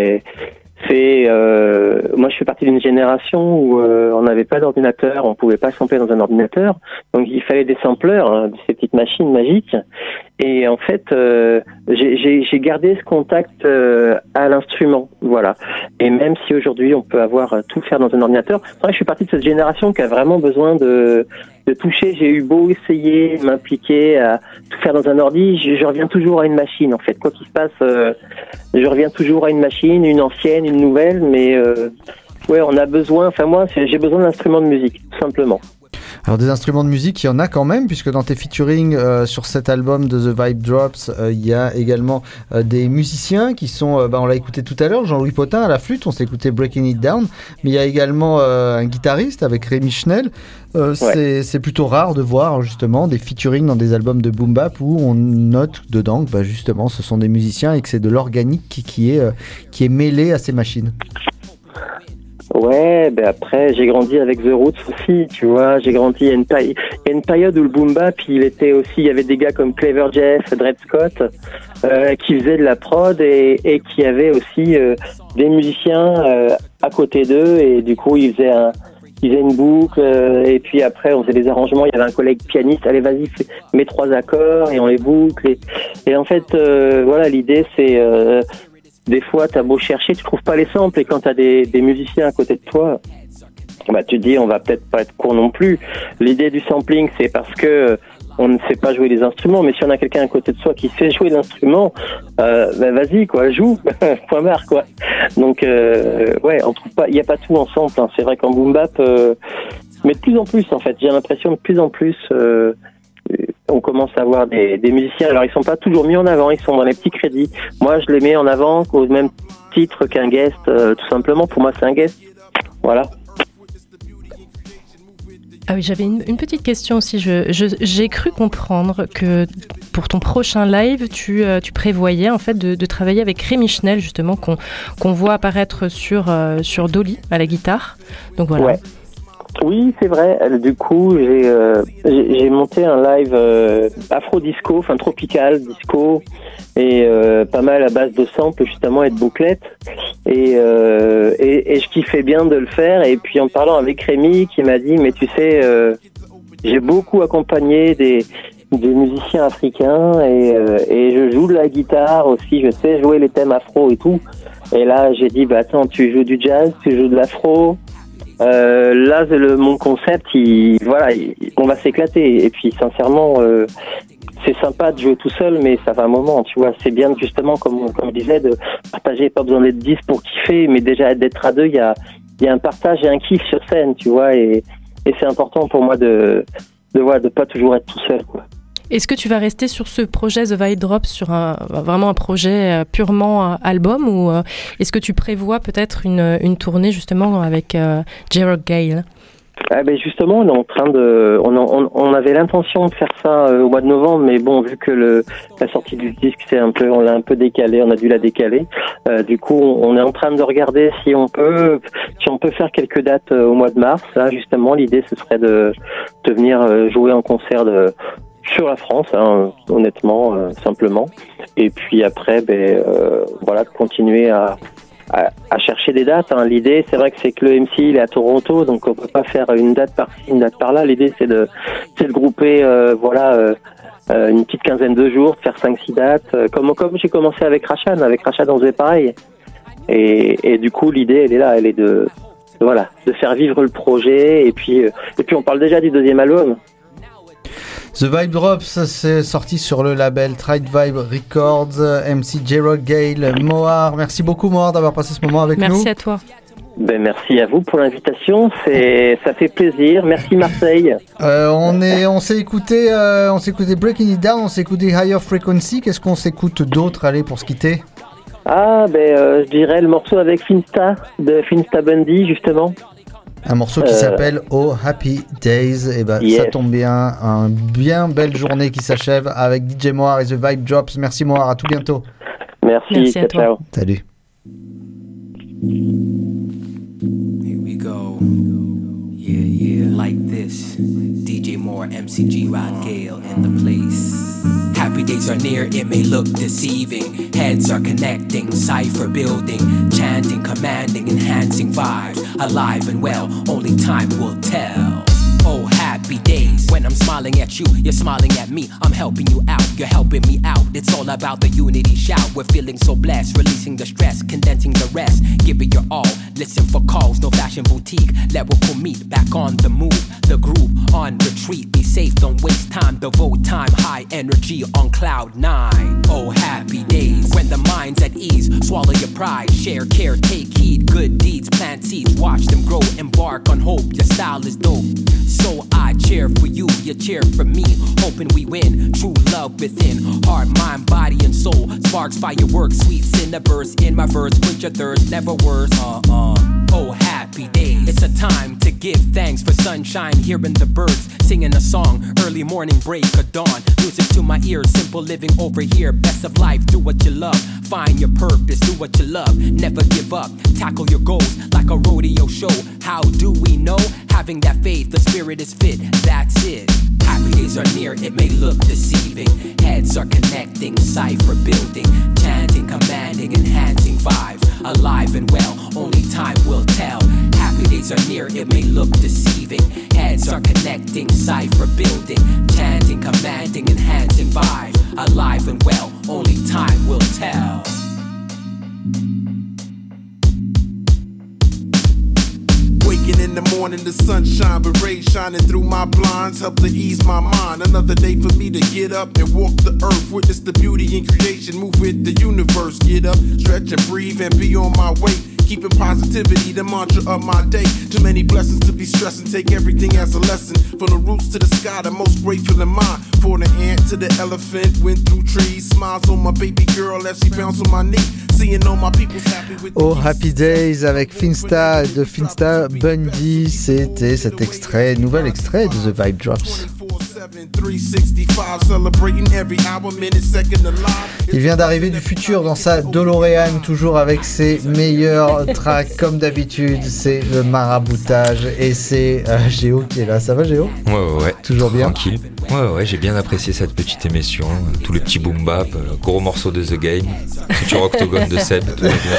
moi je fais partie d'une génération où on n'avait pas d'ordinateur, on pouvait pas sampler dans un ordinateur, donc il fallait des sampleurs, ces petites machines magiques. Et en fait, j'ai gardé ce contact à l'instrument, voilà. Et même si aujourd'hui on peut tout faire dans un ordinateur, c'est vrai que je suis partie de cette génération qui a vraiment besoin de toucher. J'ai eu beau essayer, m'impliquer à tout faire dans un ordi, je reviens toujours à une machine en fait. Quoi qu'il se passe, je reviens toujours à une machine, une ancienne, une nouvelle, mais ouais, on a besoin. Enfin moi, j'ai besoin d'un instrument de musique, tout simplement. Alors des instruments de musique, il y en a quand même, puisque dans tes featuring sur cet album de The Vibe Drops, il y a également des musiciens qui sont, on l'a écouté tout à l'heure, Jean-Louis Potin à la flûte, on s'est écouté Breaking It Down, mais il y a également un guitariste avec Rémi Schnell. C'est plutôt rare de voir justement des featuring dans des albums de boom bap où on note dedans que justement ce sont des musiciens et que c'est de l'organique qui est mêlé à ces machines. Ouais, après j'ai grandi avec The Roots aussi, tu vois, j'ai grandi, il y a une période où le boom bap, il y avait des gars comme Clever Jeff, Dred Scott, qui faisaient de la prod et qui avaient aussi des musiciens à côté d'eux, et du coup ils faisaient une boucle, et puis après on faisait des arrangements, il y avait un collègue pianiste, allez vas-y mets 3 accords et on les boucle, et en fait l'idée c'est des fois, t'as beau chercher, tu trouves pas les samples, et quand t'as des musiciens à côté de toi, tu te dis, on va peut-être pas être court non plus. L'idée du sampling, c'est parce que on ne sait pas jouer les instruments, mais si on a quelqu'un à côté de soi qui sait jouer l'instrument, vas-y, quoi, joue, point barre, quoi. Donc, on trouve pas, il y a pas tout ensemble, hein. C'est vrai qu'en boom bap, mais de plus en plus, en fait, j'ai l'impression de plus en plus, on commence à avoir des musiciens. Alors ils sont pas toujours mis en avant, ils sont dans les petits crédits. Moi je les mets en avant au même titre qu'un guest, tout simplement. Pour moi c'est un guest. Voilà. Ah oui, j'avais une petite question aussi. J'ai cru comprendre que pour ton prochain live, tu prévoyais en fait de travailler avec Rémi Schnell, justement, qu'on voit apparaître sur Dolly à la guitare. Donc voilà. Ouais. Oui, c'est vrai. Du coup, j'ai monté un live afro-disco, enfin tropical disco, et pas mal à base de samples justement et de bouclettes. Et je kiffais bien de le faire. Et puis en parlant avec Rémi, qui m'a dit, mais tu sais, j'ai beaucoup accompagné des musiciens africains et je joue de la guitare aussi. Je sais jouer les thèmes afro et tout. Et là, j'ai dit, attends, tu joues du jazz, tu joues de l'afro. Là, mon concept, on va s'éclater. Et puis, sincèrement, c'est sympa de jouer tout seul, mais ça va un moment, tu vois. C'est bien, justement, comme je disais, de partager. Pas besoin d'être 10 pour kiffer, mais déjà d'être à deux, il y a un partage et un kiff sur scène, tu vois. Et c'est important pour moi de pas toujours être tout seul, quoi. Est-ce que tu vas rester sur ce projet The Vibe Drop, sur vraiment un projet purement album, ou est-ce que tu prévois peut-être une tournée justement avec Gerard Gale? Justement, on est en train on avait l'intention de faire ça au mois de novembre, mais bon, vu que la sortie du disque, on l'a un peu décalé, on a dû la décaler. Du coup, on est en train de regarder si on peut faire quelques dates au mois de mars. Là, justement, l'idée, ce serait de venir jouer en concert sur la France, hein, honnêtement, simplement. Et puis après, de continuer à chercher des dates, hein. L'idée, c'est vrai que c'est que le MC il est à Toronto, donc on peut pas faire une date par-ci, une date par-là. L'idée, c'est de grouper, une petite quinzaine de jours, de faire 5-6 dates. Comme j'ai commencé avec Rachad. Avec Rachad, on faisait pareil. Et du coup, l'idée, elle est là, elle est de faire vivre le projet. Et puis on parle déjà du deuxième album. The Vibe Drops, c'est sorti sur le label Tried Vibe Records. MC Gerard Gale, Mohar. Merci beaucoup, Mohar, d'avoir passé ce moment avec nous. Merci à toi. Merci à vous pour l'invitation, ça fait plaisir. Merci Marseille. On s'est écouté Breaking It Down, on s'est écouté Higher Frequency. Qu'est-ce qu'on s'écoute d'autre, allez, pour se quitter? Je dirais le morceau avec Finsta, de Finsta Bundy, justement. Un morceau qui s'appelle Oh Happy Days. Et yes. Ça tombe bien, une bien belle journée qui s'achève avec DJ Mohar et The Vibe Drops. Merci Mohar, à tout bientôt. Merci à toi. Ciao. Salut. Here we go. Yeah, like this. DJ Moore, MCG, Rod Gale in the place. Happy days are near, it may look deceiving. Heads are connecting, cipher building, chanting, commanding, enhancing vibes. Alive and well, only time will tell. Oh, happy days. When I'm smiling at you, you're smiling at me. I'm helping you out, you're helping me out. It's all about the unity shout. We're feeling so blessed, releasing the stress, condensing the rest. Give it your all, listen for calls, no fashion boutique. Lyrical meet, back on the move. The group on retreat, be safe, don't waste time. Devote time, high energy on cloud 9. Oh, happy days. When the mind's at ease, Swallow your pride, share care, take heed. Good deeds, plant seeds, watch them grow. Embark on hope, your style is dope. So I cheer for you, you cheer for me. Hoping we win, true love within. Heart, mind, body, and soul. Sparks, fireworks, sweet cinnamons in my verse. Quench your thirst, never worse. Oh, happy days. It's a time to give thanks for sunshine, hearing the birds singing a song. Early morning break of dawn. Music to my ears, simple living over here. Best of life, do what you love. Find your purpose, do what you love. Never give up, tackle your goals like a rodeo show. How do we know? Having that faith, the spirit is fit, that's it. Happy days are near, it may look deceiving. Heads are connecting, cipher building. Chanting, commanding, enhancing vibes. Alive and well, only time will tell. Happy days are near, it may look deceiving. Heads are connecting, cipher building. Chanting, commanding, enhancing vibes. Alive and well, only time will tell. Waking in the morning, the sunshine, but rays shining through my blinds help to ease my mind. Another day for me to get up and walk the earth, witness the beauty in creation, move with the universe. Get up, stretch and breathe and be on my way. Keeping positivity the mantra of my day. Too many blessings to be stressing, take everything as a lesson. From the roots to the sky, the most grateful in mine. For the ant to the elephant, went through trees. Smiles on my baby girl as she bounce on my knee. Seeing all my people's happy with Oh, Happy Days avec Finsta de Finsta Bundy. C'était cet extrait, nouvel extrait de The Vibe Drops. Il vient d'arriver du futur dans sa DeLorean, toujours avec ses meilleurs tracks comme d'habitude. C'est le maraboutage et c'est Géo qui est là. Ça va Géo ? Ouais. Toujours bien ? Tranquille. Ouais, j'ai bien apprécié cette petite émission. Tous les petits boom bap, gros morceaux de The Game, futur Octogone de Seb.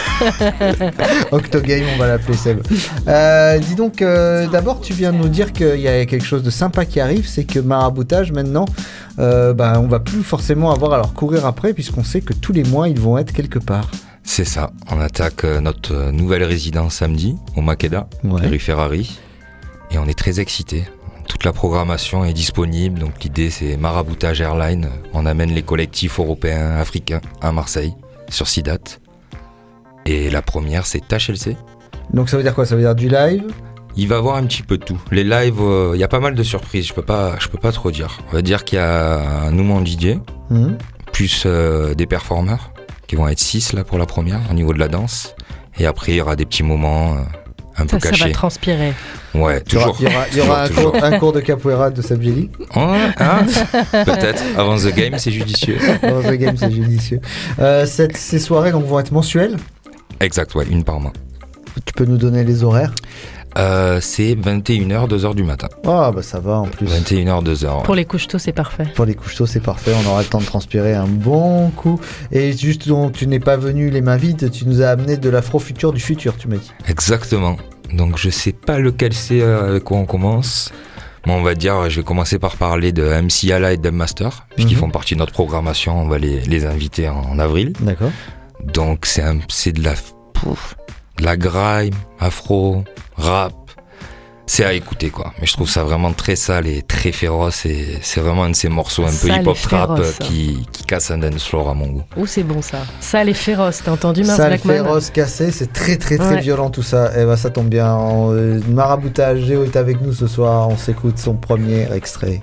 Octogame, on va l'appeler Seb. Dis donc, d'abord tu viens de nous dire qu'il y a quelque chose de sympa qui arrive, c'est que maraboutage maintenant, on va plus forcément avoir à leur courir après puisqu'on sait que tous les mois ils vont être quelque part. C'est ça, on attaque notre nouvelle résidence samedi au Makeda, rue Ferrari, et on est très excités. Toute la programmation est disponible, donc l'idée c'est Maraboutage Airline. On amène les collectifs européens, africains à Marseille, sur 6 dates. Et la première c'est HLC. Donc ça veut dire quoi ? Ça veut dire du live ? Il va y avoir un petit peu de tout. Les lives, il y a pas mal de surprises, je peux pas trop dire. On va dire qu'il y a un Nouman DJ, plus des performeurs, qui vont être 6 là pour la première, au niveau de la danse. Et après il y aura des petits moments un peu cachés. Ça va transpirer. Ouais, toujours. Il y aura un cours de capoeira de Seb Jelly. Peut-être. Avant The Game, c'est judicieux. Avant The Game, c'est judicieux. Ces soirées donc, vont être mensuelles ? Exact, ouais, une par mois. Tu peux nous donner les horaires ? C'est 21h, 2h du matin. Ah bah ça va en plus. 21h, 2h. Ouais. Pour les couches-tôt, c'est parfait. Pour les couches-tôt, c'est parfait. On aura le temps de transpirer un bon coup. Et juste donc tu n'es pas venu les mains vides, tu nous as amené de l'afro-futur du futur, tu m'as dit. Exactement. Donc je sais pas lequel c'est avec quoi on commence. Moi on va dire, je vais commencer par parler de MC Ala et Dub Master, puisqu'ils font partie de notre programmation. On va les inviter en avril. D'accord. Donc c'est de la grime, afro, rap, c'est à écouter quoi. Mais je trouve ça vraiment très sale et très féroce et c'est vraiment un de ces morceaux un peu hip-hop trap qui casse un dance floor à mon goût. Oh c'est bon ça. Sale et féroce, t'as entendu Mars Sale, Blackman ? féroce, cassé, c'est très violent tout ça. Et bah ça tombe bien. Maraboutage, Géo est avec nous ce soir, on s'écoute son premier extrait.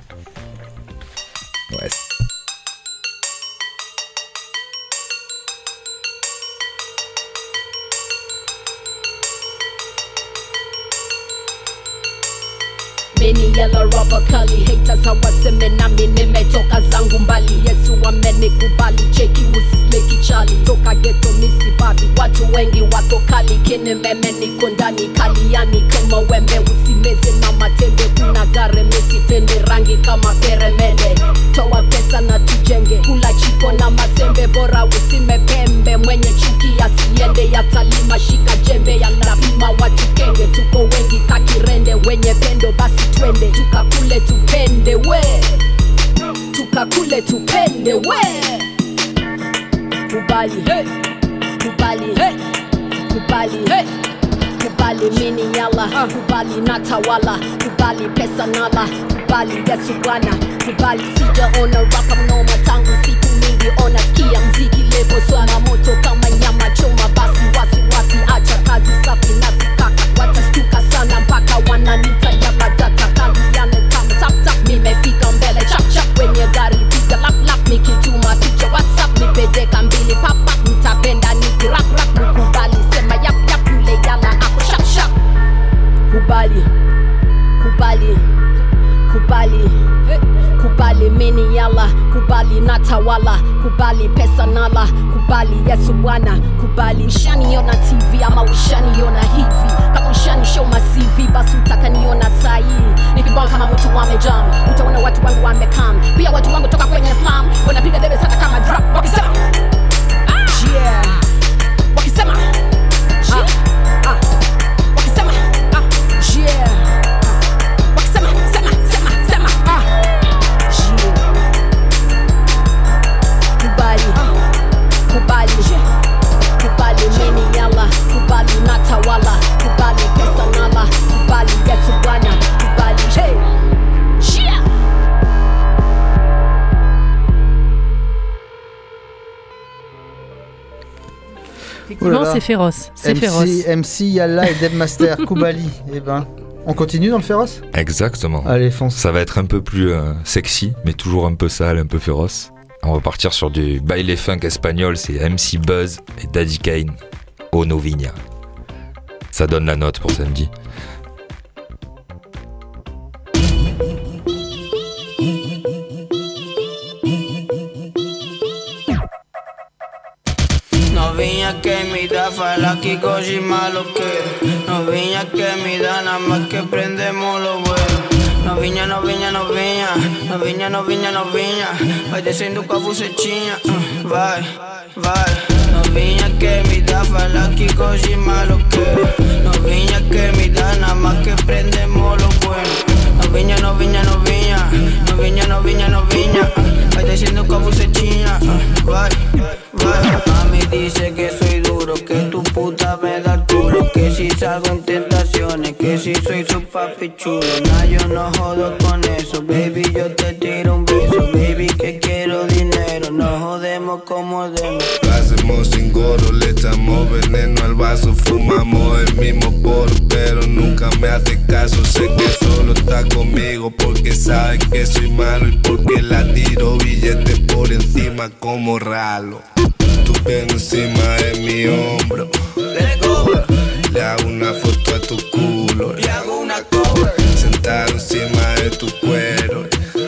Ouais. Many yellow rubber curly haters hawaseme nami nimetoka zangu mbali. Yesu amenikubali, cheki usisneki chali. Toka ghetto misi babi, watu wengi wako kali. Kine meme niko ndani kaliani kama wembe. Usimeze na matembe, kuna gare mesi pende rangi kama peremende. Toa pesa na tujenge, kula chiko na masembe. Bora usime pembe, mwenye chuki asiende. Yatalima shika jembe, yanapima watu kenge. Tuko wengi kakirende, wenye pendo basi twende tukakule tupende we, tukakule tupende we. Kubali hey, kubali hey, kubali hey, kubali mini yala, kubali natawala, kubali pesa nala, kubali Yesu Bwana, kubali sijaona rap mnoma tangu siku mingi. Ona skia mziki lebo sana moto kama nyama choma kubali natawala, kubali pesa nala, kubali Yesu Bwana, kubali ushaniona TV ama ushaniona hivi, kama ushani show my CV basi utakaniona sahi, nikibonga kama mtu wamejam, utaona watu wangu wamekam, pia watu wangu toka kwenye Islam wanapiga debe sana kama drop, wakisema yeah, wakisema wakisema yeah, wakisema sema kubali meni yala, kubali natawala, kubali pesa nala, kubali Yesu Bwana, kubali yeah. Effectivement, c'est féroce. MC Yalla et Debmaster, Kubali. Eh ben, on continue dans le féroce ? Exactement. Allez, fonce. Ça va être un peu plus sexy, mais toujours un peu sale, un peu féroce. On va partir sur du baile funk espagnol, c'est MC Buzz et Daddy Kane, O Novinha. Ça donne la note pour samedi. Novinha que me da fala que goji malo que. Novinha que me da nada más que prendemos los vuelos. Novinha, novinha, novinha, novinha, novinha, novinha. Vai descendo com a bucetinha, vai, vai. Novinha que me da fala que goji malo que. Novinha que me da nada más que prendemos los buenos. Novinha, novinha, novinha, novinha, novinha, novinha. Vai descendo com a bucetinha, vai, vai. Mami dice que soy duro, que tu puta me da el culo, que si salgo en tentaciones, que si soy su papi chulo. Nah, yo no jodo con eso, baby, yo te tiro un beso, baby, que quiero dinero, no jodemos como demos. Lo hacemos sin gorro, le echamos veneno al vaso, fumamos el mismo porro, pero nunca me hace caso. Sé que solo está conmigo porque sabe que soy malo y porque la tiro billetes por encima como ralo. Tu pelo encima de mi hombro, le hago una foto a tu culo, le hago una cover, sentado encima de tu cuero,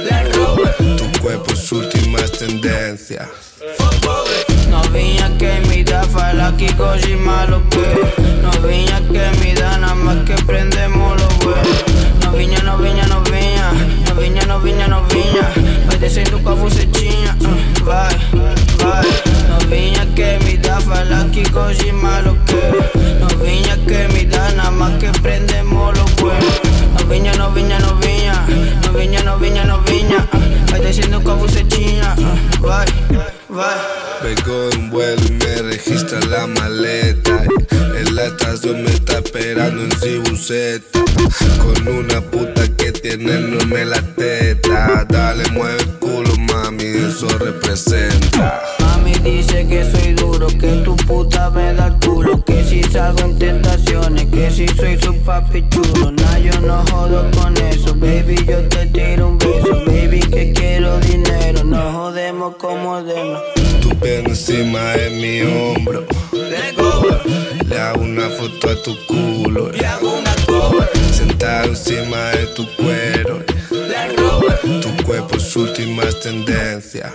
tu cuerpo es últimas tendencias. Novinha que me da fala que goji malo que. Novinha que me da nada más que prendemos los vuelos. Novinha, novinha, novinha, novinha, novinha, novinha. Vai descendo com a bucetinha, vai, vai. Novinha que me da fala que goji malo que. Novinha que me da nada más que prendemos los vuelos. Novinha, novinha, novinha, novinha, novinha, novinha. Vai descendo com a bucetinha, vai, vai. Vengo de un vuelo y me registra la maleta. En la estación me está esperando en Cibuseta, con una puta que tiene enorme la teta. Dale, mueve el culo, mami, eso representa. Mami dice que soy duro, que tu puta me da el culo, que si salgo en tentaciones, que si soy su papi chulo. Nah, yo no jodo con eso, baby, yo te tiro un beso, baby, que quiero dinero, no jodemos como demos. Tu pelo encima de mi hombro, le hago una foto a tu culo, le hago una cover, sentado encima de tu cuero, tu cuerpo es últimas tendencias.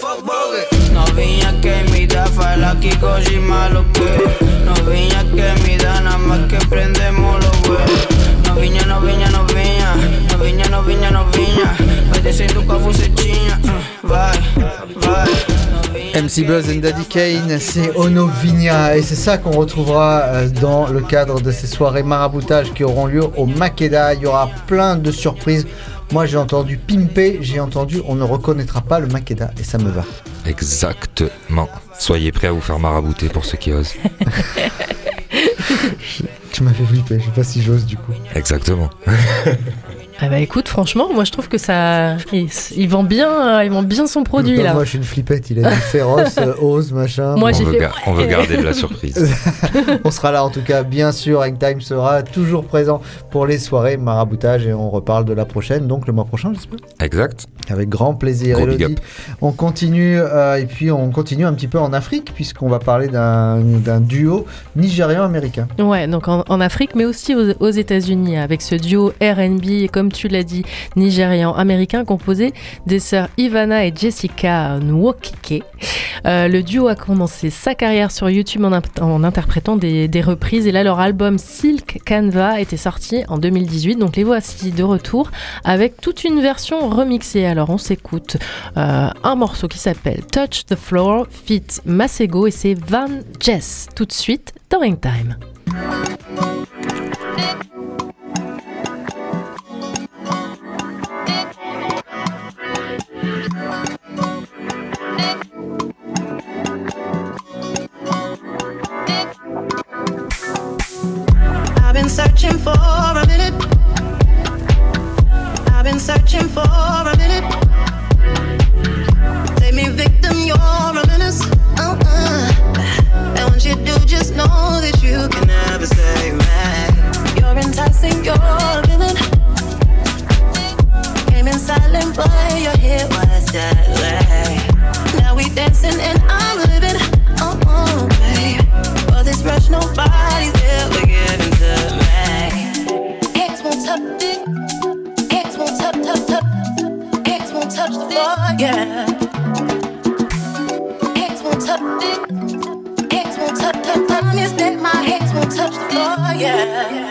Novinha que me da fala que goji malo que. Novinha que me da nada más que prendemos los vuelos. Novinha, novinha, novinha, novinha, novinha, novinha. Vai descendo com a bucetinha, vai, vai. MC Buzz and Daddy Kane, c'est O Novinha et c'est ça qu'on retrouvera dans le cadre de ces soirées maraboutage qui auront lieu au Makeda. Il y aura plein de surprises. Moi j'ai entendu Pimpé, j'ai entendu On ne reconnaîtra pas le Makeda et ça me va. Exactement. Soyez prêts à vous faire marabouter pour ceux qui osent. Tu m'as fait flipper, je sais pas si j'ose du coup. Exactement. Ah bah écoute, franchement, moi je trouve que ça, il vend bien son produit là. Moi je suis une flippette, il a dit féroce, ose, machin. Moi on veut garder de la surprise. On sera là en tout cas, bien sûr. Hangtime sera toujours présent pour les soirées maraboutage et on reparle de la prochaine, donc le mois prochain j'espère. Exact. Avec grand plaisir. Elodie. On continue et puis on continue un petit peu en Afrique puisqu'on va parler d'un duo nigérian-américain. Ouais, donc en Afrique mais aussi aux États-Unis avec ce duo R&B et comme comme tu l'as dit, nigérian-américain composé des sœurs Ivana et Jessica Nwokike. Le duo a commencé sa carrière sur YouTube en interprétant des reprises et là leur album Silk Canva était sorti en 2018, donc les voici de retour avec toute une version remixée. Alors on s'écoute un morceau qui s'appelle Touch the Floor feat. Masego et c'est Van Jess tout de suite dans Hangtime. I've been searching for a minute. I've been searching for a minute. Take me victim, you're a menace. And once you do, just know that you can never say right. You're enticing, you're a villain. Came in silent, but your hit was that way. Now we dancing and I'm living. Oh, babe. For this rush, nobody's ever giving to me. Hands won't touch it. Hands won't touch. Hands won't touch the floor, yeah. Hands won't touch it. Hands won't touch. Promise that my hands won't touch the floor, yeah.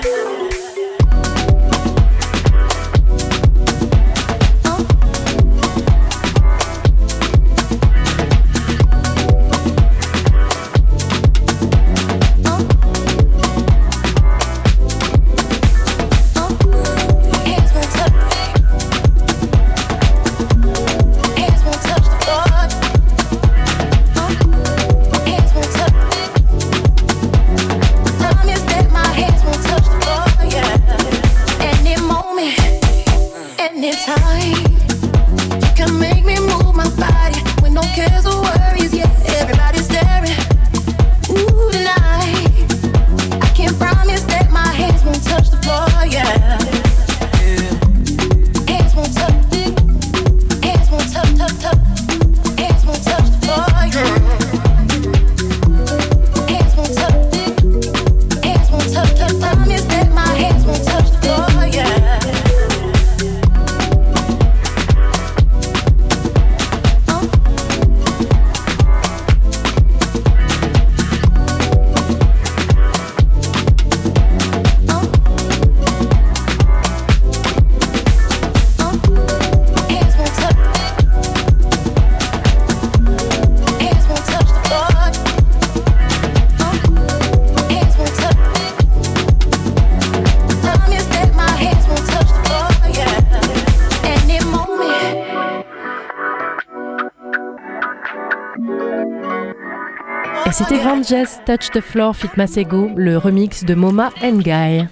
C'était Van Jess, Touch the Floor feat. Masego, le remix de Moma Nguy.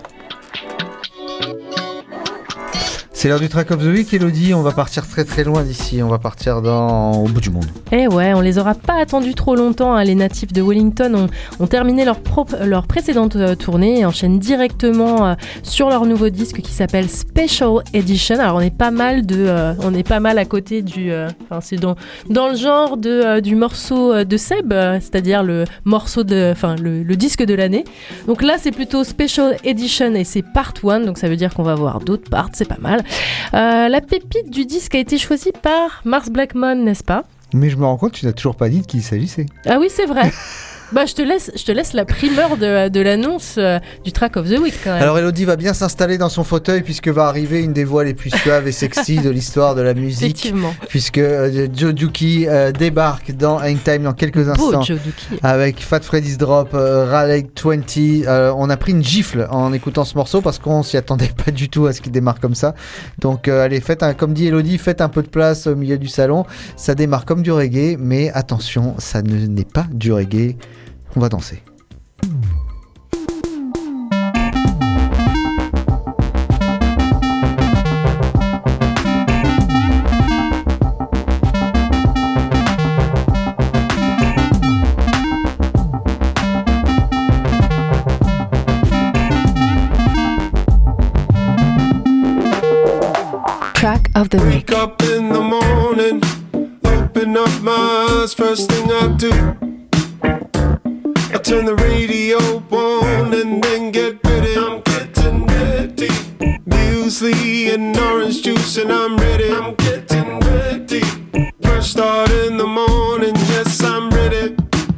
C'est l'heure du track of the week, Elodie. On va partir très très loin d'ici. On va partir au bout du monde. Eh ouais, on les aura pas attendus trop longtemps. Les natifs de Wellington ont terminé leur précédente tournée et enchaînent directement sur leur nouveau disque qui s'appelle Special Edition. Alors on est pas mal à côté du. C'est dans le genre du morceau de Seb, c'est-à-dire le morceau le disque de l'année. Donc là c'est plutôt Special Edition et c'est Part 1, donc ça veut dire qu'on va voir d'autres parts, c'est pas mal. La pépite du disque a été choisie par Mars Blackmon, n'est-ce pas ? Mais je me rends compte, tu n'as toujours pas dit de qui il s'agissait. Ah oui, c'est vrai. Bah, je te laisse la primeur de l'annonce du track of the week quand même. Alors Elodie va bien s'installer dans son fauteuil puisque va arriver une des voix les plus suaves et sexy de l'histoire de la musique. Effectivement. Puisque Joe Dookie débarque dans Hangtime dans quelques instants. Joe Dookie. Avec Fat Freddy's Drop, Raleigh 20. On a pris une gifle en écoutant ce morceau parce qu'on s'y attendait pas du tout à ce qu'il démarre comme ça. Donc allez, comme dit Elodie, faites un peu de place au milieu du salon. Ça démarre comme du reggae, mais attention, ça n'est pas du reggae. On va danser. Track of the week. Wake up in the morning, open up my eyes, first thing I do, I turn the radio on and then get ready. I'm getting ready. Muesli and I'm ready. I'm getting ready. First start in the morning, yes, I'm ready.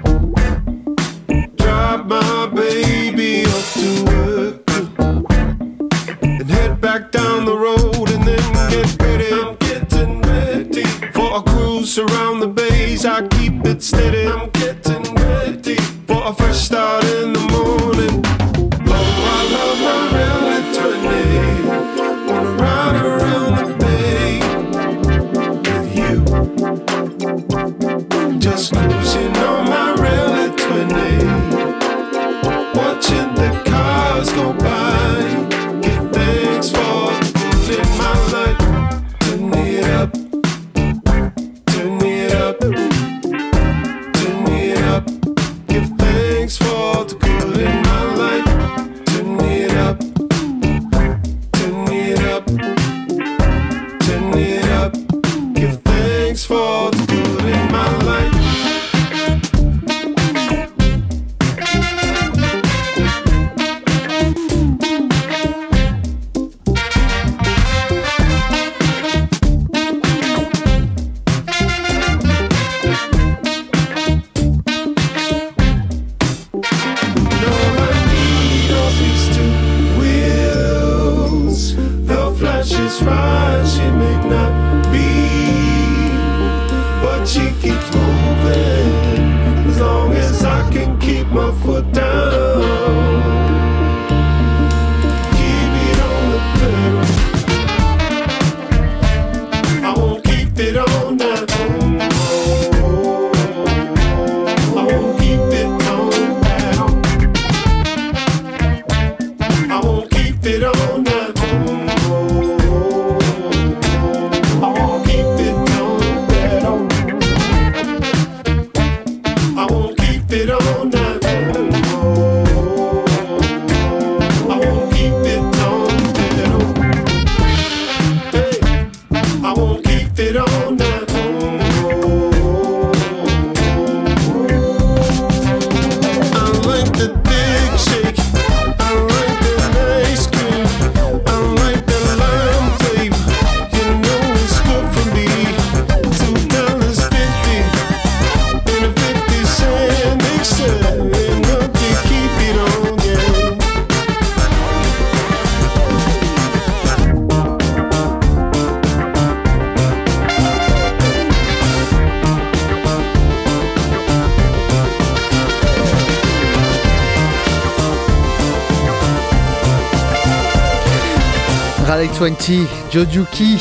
Drive my baby off to work and head back down the road and then get ready. I'm getting ready for a cruise around the bays. I keep it steady. I'm getting ready for a fresh start in the morning. Oh, I love my really 20. Wanna ride around the bay with you. Just cruising on my really 20. Watching the cars go by. Give thanks for living my life. Turn it up. Turn it up. Turn it up. Give thanks for the good in my life. Turn it up. Turn it up. Turn it up. Give thanks for the good in my life. Raleigh 20, Jojuki.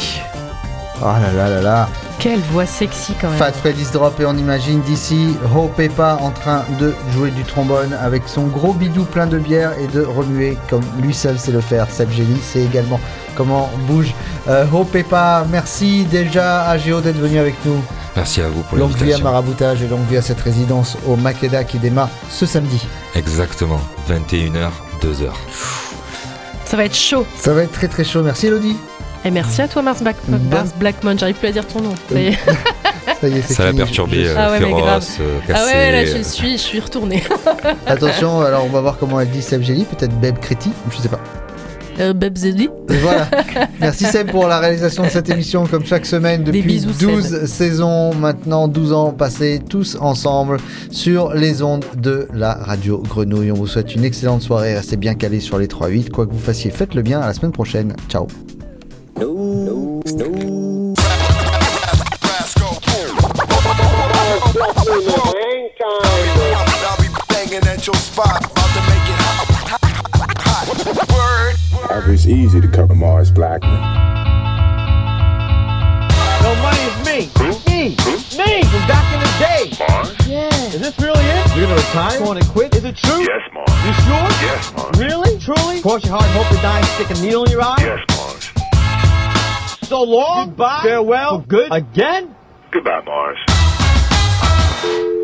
Oh là là là là. Quelle voix sexy quand même. Fat Freddy's Drop et on imagine d'ici Hopepa en train de jouer du trombone avec son gros bidou plein de bière et de remuer comme lui seul sait le faire. Seb Gély, c'est également comment bouge Hopepa. Merci déjà à Géo d'être venu avec nous. Merci à vous pour l'invitation. Longue vie à Maraboutage et longue vie à cette résidence au Makeda qui démarre ce samedi. Exactement, 21h, 2h. Ça va être chaud. Ça va être très très chaud. Merci Elodie. Et merci à toi Mars Blackmon, j'arrive plus à dire ton nom. Ça y est. Ça l'a perturbé, féroce, cassé. Ah ouais, là je suis retourné. Attention, alors on va voir comment elle dit Seb Gély, peut-être Beb Créti, je sais pas. Beb Zéli. Voilà. Merci Seb pour la réalisation de cette émission comme chaque semaine depuis 12 saisons, maintenant 12 ans passés tous ensemble sur les ondes de la radio Grenouille. On vous souhaite une excellente soirée, restez bien calés sur les 3-8, quoi que vous fassiez, faites-le bien, à la semaine prochaine. Ciao. It's easy to cover Mars Blackman. No, money is me. Me from back in the day. Mars? Yeah. Is this really it? You're gonna retire? Going to quit? Is it true? Yes, Mars. You sure? Yes, Mars. Really? Truly? Cross your heart and hope to die and stick a needle in your eye? Yes, Mars. So long. Goodbye. Farewell. For good. Again? Goodbye, Mars.